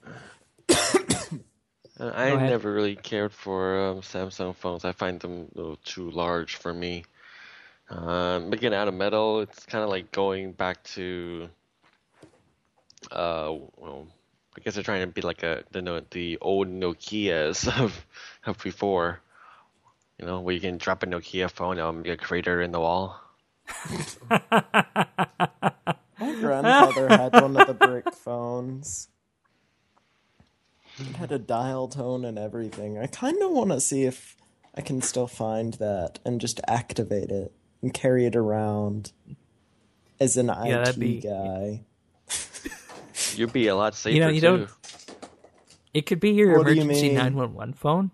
I Go ahead. never really cared for Samsung phones. I find them a little too large for me. Making out of metal, it's kind of like going back to, well, I guess they're trying to be like the old Nokias of before. You know, where you can drop a Nokia phone and make a crater in the wall. My grandfather had one of the brick phones. It had a dial tone and everything. I kind of want to see if I can still find that and just activate it and carry it around as an that'd IT be- guy. You'd be a lot safer you too. don't- it could be your What do you emergency mean? 911 phone.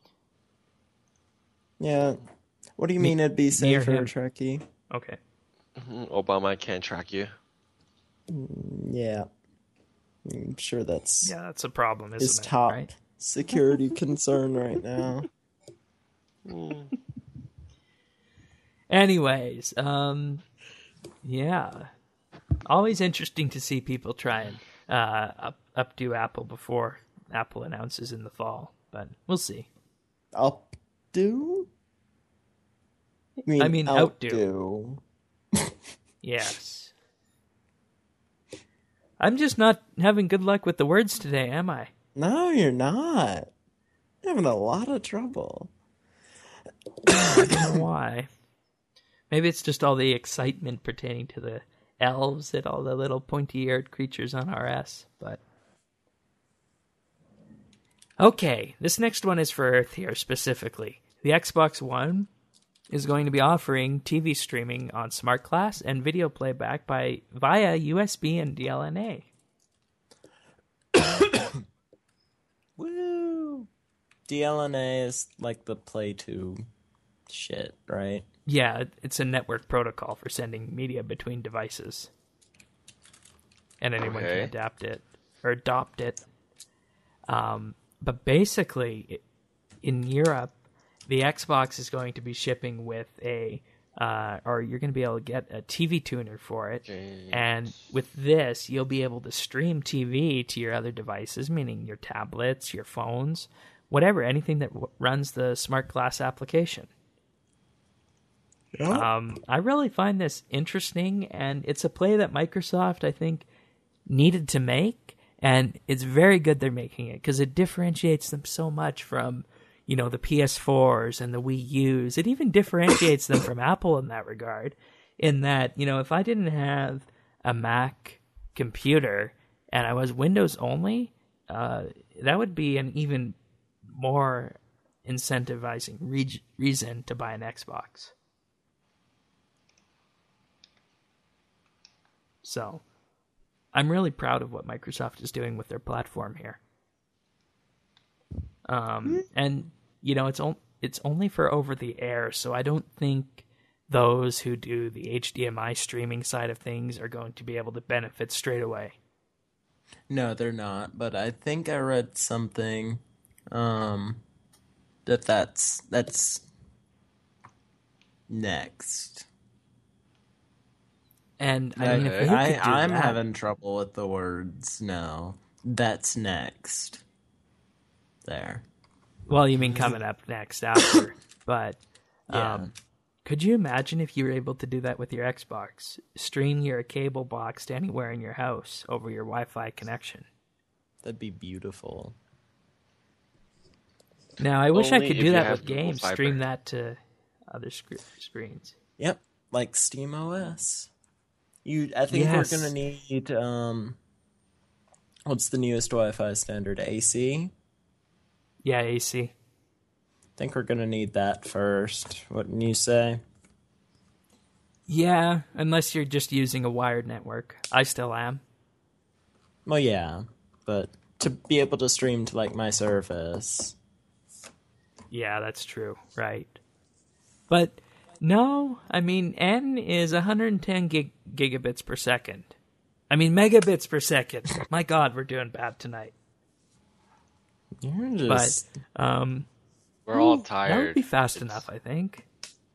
Yeah. What do you mean it'd be near safer, him. Trekkie? Okay. Obama can't track you. Yeah. I'm sure that's Yeah, that's a problem, isn't his it? top Right? security concern right now. Anyways, yeah. Always interesting to see people try and updo Apple before Apple announces in the fall, but we'll see. Updo? I mean, outdo. Yes. I'm just not having good luck with the words today, am I? No, you're not. You're having a lot of trouble. I don't know why. Maybe it's just all the excitement pertaining to the elves and all the little pointy-eared creatures on RS, but... Okay, this next one is for Earth here, specifically. The Xbox One is going to be offering TV streaming on Smart Glass and video playback via USB and DLNA. Woo! DLNA is like the Play 2 shit, right? Yeah, it's a network protocol for sending media between devices. And anyone Okay. can adopt it. But basically, in Europe, the Xbox is going to be shipping with or you're going to be able to get a TV tuner for it. And with this, you'll be able to stream TV to your other devices, meaning your tablets, your phones, whatever, anything that runs the Smart Glass application. I really find this interesting, and it's a play that Microsoft, I think, needed to make, and it's very good they're making it, because it differentiates them so much from, the PS4s and the Wii U's. It even differentiates them from Apple in that regard, in that, if I didn't have a Mac computer and I was Windows only, that would be an even more incentivizing reason to buy an Xbox. So, I'm really proud of what Microsoft is doing with their platform here. And it's only for over the air, so I don't think those who do the HDMI streaming side of things are going to be able to benefit straight away. No, they're not. But I think I read something that's next. And I mean, if I'm having trouble with the words. No, that's next. There. Well, you mean coming up next after, but Yeah. could you imagine if you were able to do that with your Xbox? Stream your cable box to anywhere in your house over your Wi-Fi connection. That'd be beautiful. Now, I wish I Only could if do you that have with Google games, Fiber. stream that to other screens. Yep, like SteamOS. I think Yes. we're gonna need what's the newest Wi-Fi standard? AC. Yeah, AC. I think we're gonna need that first. Wouldn't you say? Yeah, unless you're just using a wired network. I still am. Well, yeah, but to be able to stream to like my Surface. Yeah, that's true. Right. But no, I mean, N is 110 gigabits per second. I mean, megabits per second. My God, we're doing bad tonight. You're just We're all that would tired. be fast enough, I think.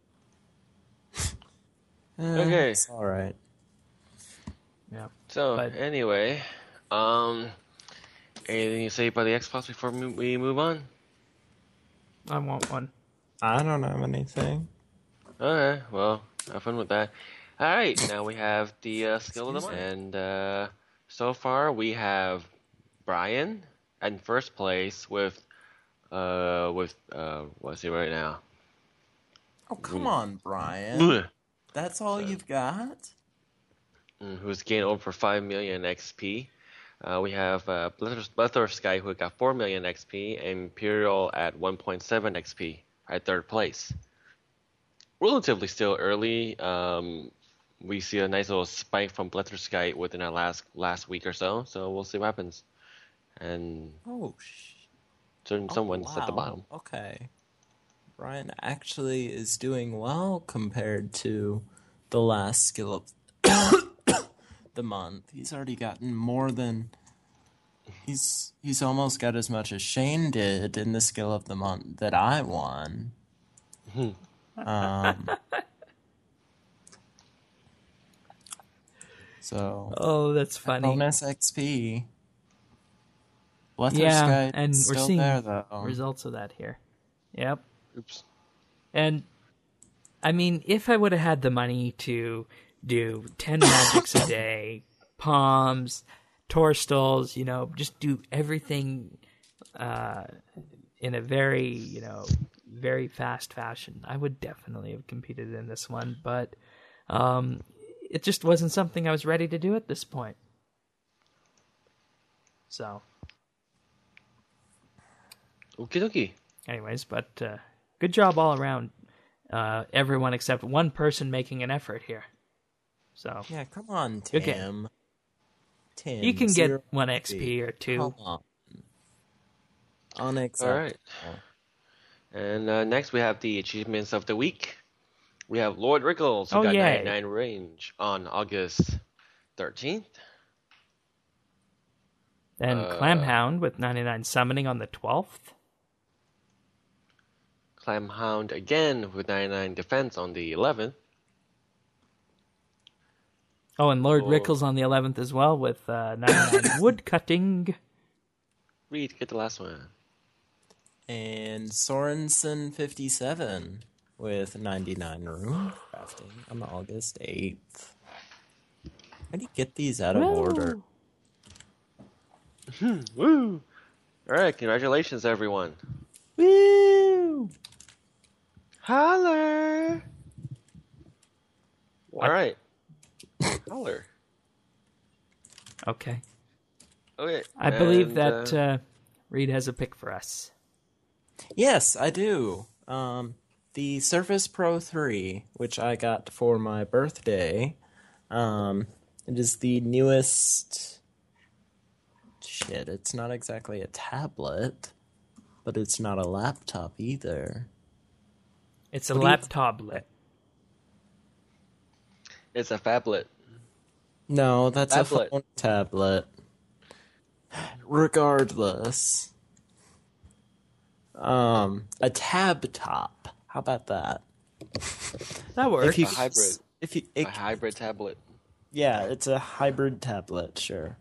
Okay. It's all right. Yeah. So But- anyway, anything you say about the Xbox before we move on? I want one. I don't have anything. Okay, well, have fun with that. All right, now we have the skill of the month, and so far we have Brian in first place with what's he right now? Oh, come on, Brian. Ugh. That's all you've got? Who's gained over 5 million XP. We have Sky who got 4 million XP, and Imperial at 1.7 XP at third place. Relatively still early. We see a nice little spike from Sky within our last week or so we'll see what happens. And Oh, someone's at the wow. bottom. Okay. Brian actually is doing well compared to the last skill of the month. He's already gotten more than he's almost got as much as Shane did in the skill of the month that I won. So Oh, that's funny. bonus XP. Yeah, Sky and is we're still seeing there though. results of that here. Yep. Oops. And I mean, if I would have had the money to do 10 magics a day, palms, torstals, just do everything in a very, very fast fashion, I would definitely have competed in this one. But it just wasn't something I was ready to do at this point. So, Okie dokie. anyways, but good job all around. Everyone except one person making an effort here. So Yeah, come on, Okay. Tim. Tim, you can get 0 1 XP or 2. Come on. Unacceptable. All right. And next we have the achievements of the week. We have Lord Rickles, who Oh, got yay. 99 range on August 13th. Then Clamhound with 99 summoning on the 12th. Clamhound again with 99 defense on the 11th. Oh, and Lord Oh. Rickles on the 11th as well with 99 wood cutting. Reed, get the last one. And Sorensen 57 with 99 rune crafting on August 8th. How do you get these out of order? Woo! All right, congratulations, everyone. Woo! Holler! All right. Holler. Okay. Okay. I believe and, that Reed has a pick for us. Yes, I do. The Surface Pro 3, which I got for my birthday, it is the newest... Shit, it's not exactly a tablet, but it's not a laptop either. It's a What do you- laptoplet. It's a phablet. No, that's Tablet. a phone tablet. Regardless. A tab top. How about that? That works. you- A hybrid. If you, A hybrid tablet. Yeah, it's a hybrid tablet, sure.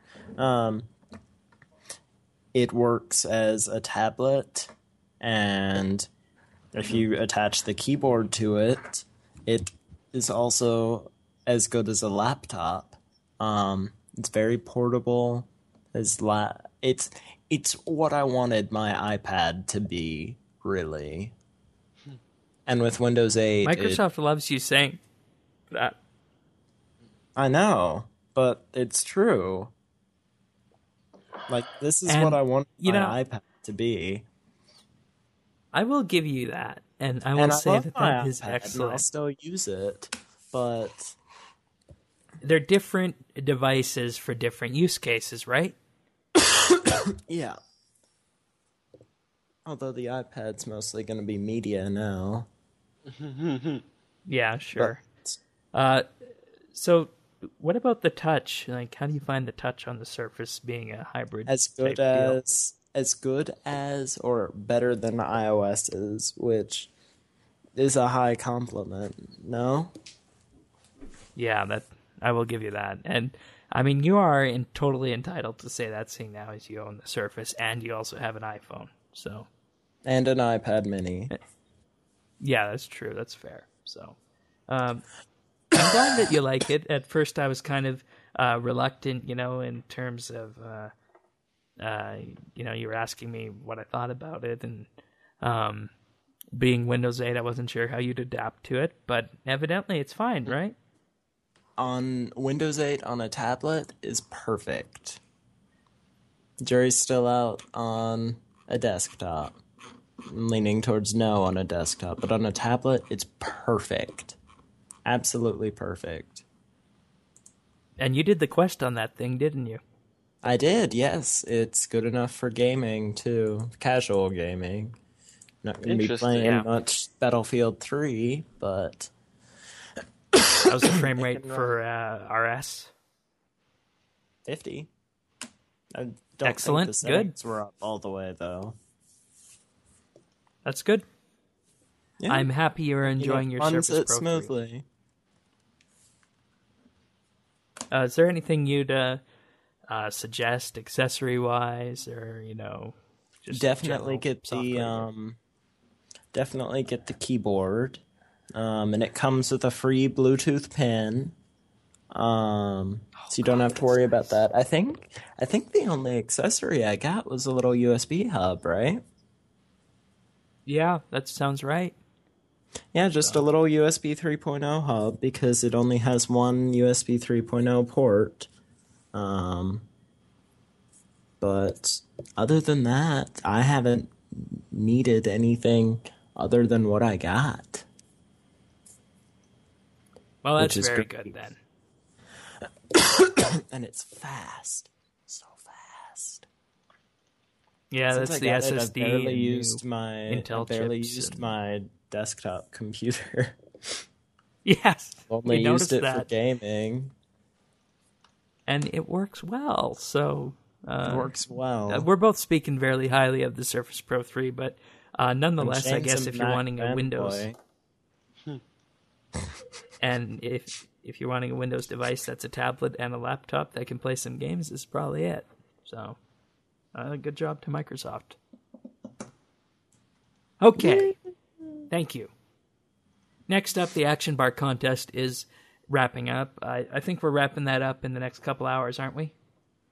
It works as a tablet, and if you attach the keyboard to it, it is also as good as a laptop. It's very portable. It's what I wanted my iPad to be, really. And with Windows 8, Microsoft loves you saying that. I know, but it's true. Like, this is And, what I want you know, my iPad to be. I will give you that, and I will And I say love that my that is iPad, and I'll excellent. still use it, but They're different devices for different use cases, right? yeah. Although the iPad's mostly going to be media now. Yeah, sure. But So, what about the touch? Like, how do you find the touch on the Surface being a hybrid as good type deal? as good as or better than iOS is, which is a high compliment. No? Yeah, that I will give you that. And I mean, you are totally entitled to say that, seeing now as you own the Surface and you also have an iPhone. So, And an iPad mini. yeah, that's true. That's fair. So, I'm glad that you like it. At first, I was kind of reluctant, in terms of, you were asking me what I thought about it, and being Windows 8, I wasn't sure how you'd adapt to it, but evidently it's fine, right? On Windows 8 on a tablet is perfect. Jury's still out on a desktop. I'm leaning towards no on a desktop, but on a tablet, it's perfect. Absolutely perfect. And you did the Quest on that thing, didn't you? I did, yes. It's good enough for gaming, too. Casual gaming. Not going to be Interesting. playing Yeah. much Battlefield 3, but How's the frame rate for RS? 50. I don't Excellent, think the good. settings were up all the way, though. That's good. Yeah. I'm happy you're enjoying your runs Surface it Pro 3. smoothly. Is there anything you'd suggest accessory-wise, or just Definitely general get software? definitely get the keyboard, and it comes with a free Bluetooth pin, so you don't have to worry about that. I think the only accessory I got was a little USB hub, right? Yeah, that sounds right. Yeah, just a little USB 3.0 hub, because it only has one USB 3.0 port. But other than that, I haven't needed anything other than what I got. Well, that's Which is very great. good then. And it's fast. So fast. Yeah, Since that's I the got SSD. It, I've barely and used new my Intel I've barely chips used and- my desktop computer. Yes, Only you used noticed it for that, gaming. and it works well. So It works well. we're both speaking very highly of the Surface Pro 3, but nonetheless, I guess if you're wanting a Windows, and if you're wanting a Windows device that's a tablet and a laptop that can play some games, this is probably it. So, good job to Microsoft. Okay, thank you. Next up, the Action Bar contest is wrapping up. I think we're wrapping that up in the next couple hours, aren't we?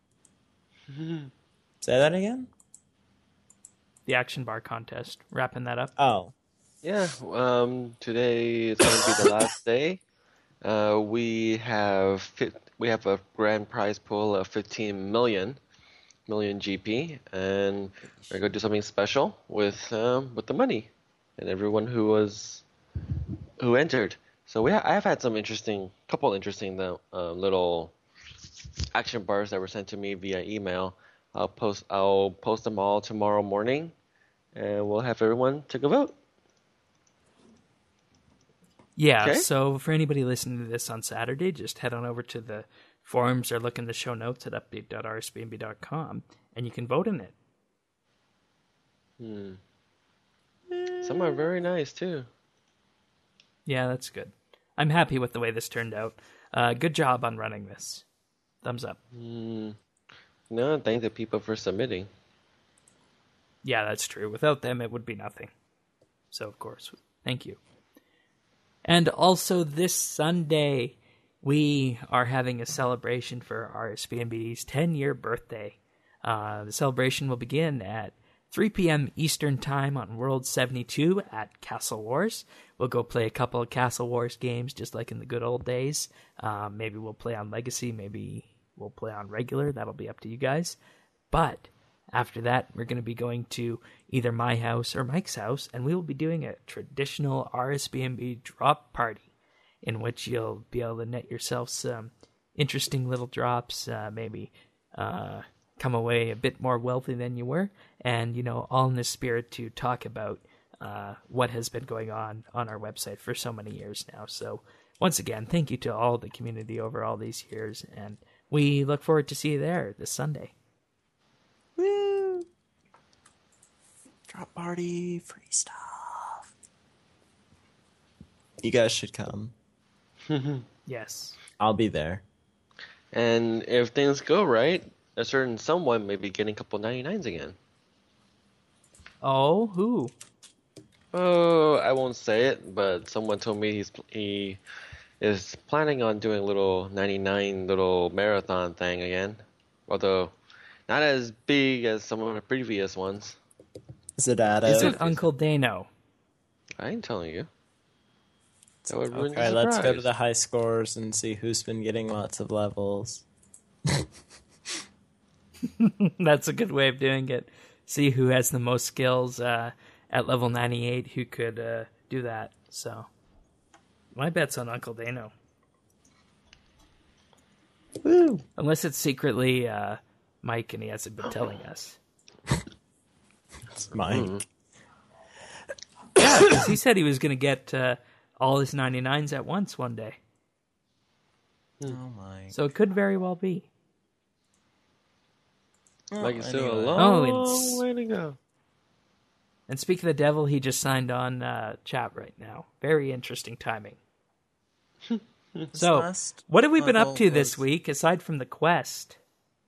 Say that again? The Action Bar contest, wrapping that up. Oh. Yeah, today is going to be the last day. We have we have a grand prize pool of 15 million GP, and we're gonna do something special with the money and everyone who entered. So I've had some couple interesting little action bars that were sent to me via email. I'll post them all tomorrow morning, and we'll have everyone take a vote. Yeah, Okay. So for anybody listening to this on Saturday, just head on over to the forums or look in the show notes at update.rsbnb.com, and you can vote in it. Some are very nice, too. Yeah, that's good. I'm happy with the way this turned out. Good job on running this. Thumbs up. No, thank the people for submitting. Yeah, that's true. Without them, it would be nothing. So, of course, thank you. And also this Sunday, we are having a celebration for RSBNB's 10-year birthday. The celebration will begin at 3 p.m. Eastern Time on World 72 at Castle Wars. We'll go play a couple of Castle Wars games, just like in the good old days. Maybe we'll play on Legacy, maybe we'll play on regular. That'll be up to you guys. But after that, we're going to be going to either my house or Mike's house, and we will be doing a traditional RSBNB drop party in which you'll be able to net yourself some interesting little drops, maybe come away a bit more wealthy than you were, and, all in the spirit to talk about what has been going on our website for so many years now. So once again, thank you to all the community over all these years, and we look forward to see you there this Sunday. Woo! Drop party, free stuff. You guys should come. Yes. I'll be there. And if things go right, a certain someone may be getting a couple 99s again. Oh, who? Oh, I won't say it, but someone told me he is planning on doing a little 99 little marathon thing again. Although not as big as some of the previous ones. Is it at Is it Uncle Dano? I ain't telling you. That would ruin Okay, the let's go to surprise. the high scores and see who's been getting lots of levels. That's a good way of doing it. See who has the most skills at level 98 who could do that. So, my bet's on Uncle Dano. Woo! Unless it's secretly Mike and he hasn't been telling us. It's Mike. Yeah, because he said he was going to get all his 99s at once one day. Oh my. So it could very well be. Like it's still a anyway. long way to go. And speak of the devil, he just signed on chat right now. Very interesting timing. So, last what have we been up level to this was- week, aside from the quest?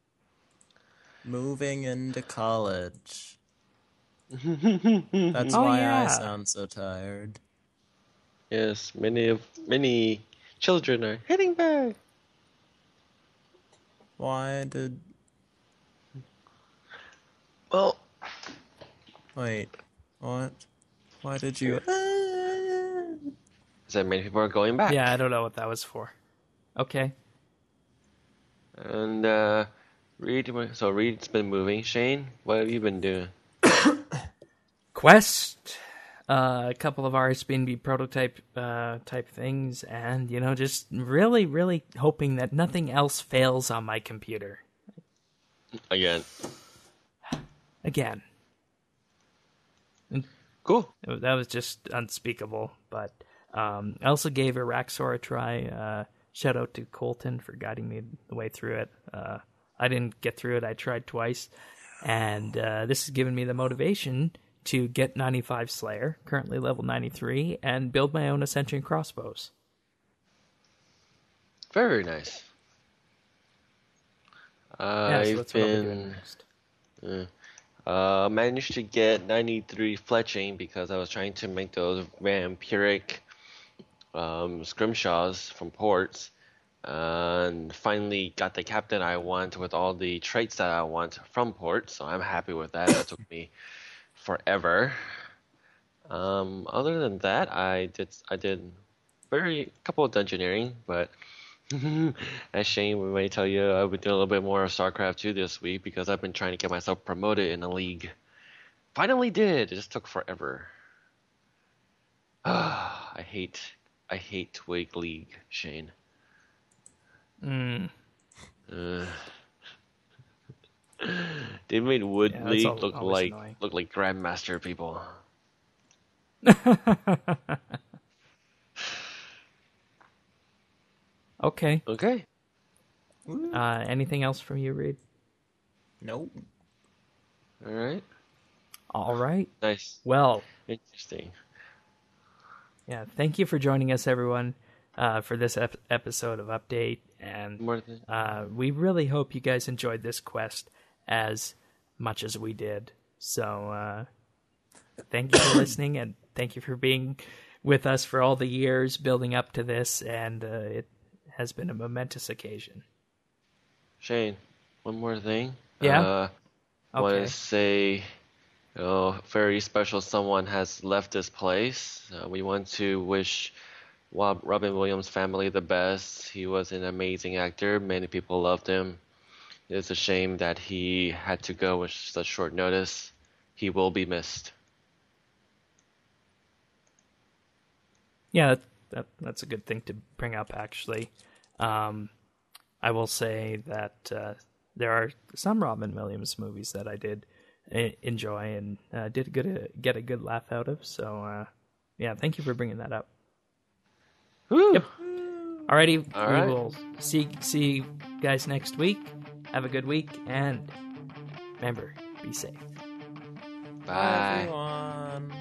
Moving into college. That's Oh, why yeah. I sound so tired. Yes, many children are heading back. Why did... Well, Wait, what? Why did you... so many people are going back. Yeah, I don't know what that was for. Okay. And Reed's been moving. Shane, what have you been doing? Quest, a couple of RSBNB prototype type things, and, just really, really hoping that nothing else fails on my computer. Again. Again. Cool. That was just unspeakable, but I also gave Araxor a try. Shout out to Colton for guiding me the way through it. I didn't get through it. I tried twice, and this has given me the motivation to get 95 Slayer, currently level 93, and build my own Ascension crossbows. Very nice. Yeah, so I've that's what I'll be doing been next. managed to get 93 fletching because I was trying to make those vampiric scrimshaws from ports, and finally got the captain I want with all the traits that I want from ports. So I'm happy with that. That took me forever. Other than that, I did couple of dungeoneering, but As Shane may tell you, I've been doing a little bit more of StarCraft 2 this week because I've been trying to get myself promoted in the league. Finally did. It just took forever. I hate Twig League, Shane. They made Wood League look like Grandmaster people. Okay. Okay. Anything else from you, Reed? Nope. All right. Nice. Well, interesting. Yeah, thank you for joining us, everyone, for this episode of Update. And we really hope you guys enjoyed this quest as much as we did. So thank you for listening, and thank you for being with us for all the years building up to this. And it has been a momentous occasion. Shane, one more thing. Yeah? I want to say, very special someone has left this place. We want to wish Robin Williams' family the best. He was an amazing actor. Many people loved him. It's a shame that he had to go with such short notice. He will be missed. Yeah, that's a good thing to bring up, actually. I will say that there are some Robin Williams movies that I did enjoy and get a good laugh out of. So, yeah, thank you for bringing that up. Woo. Yep. Alrighty, All right. We will see you guys next week. Have a good week, and remember, be safe. Bye. Bye everyone.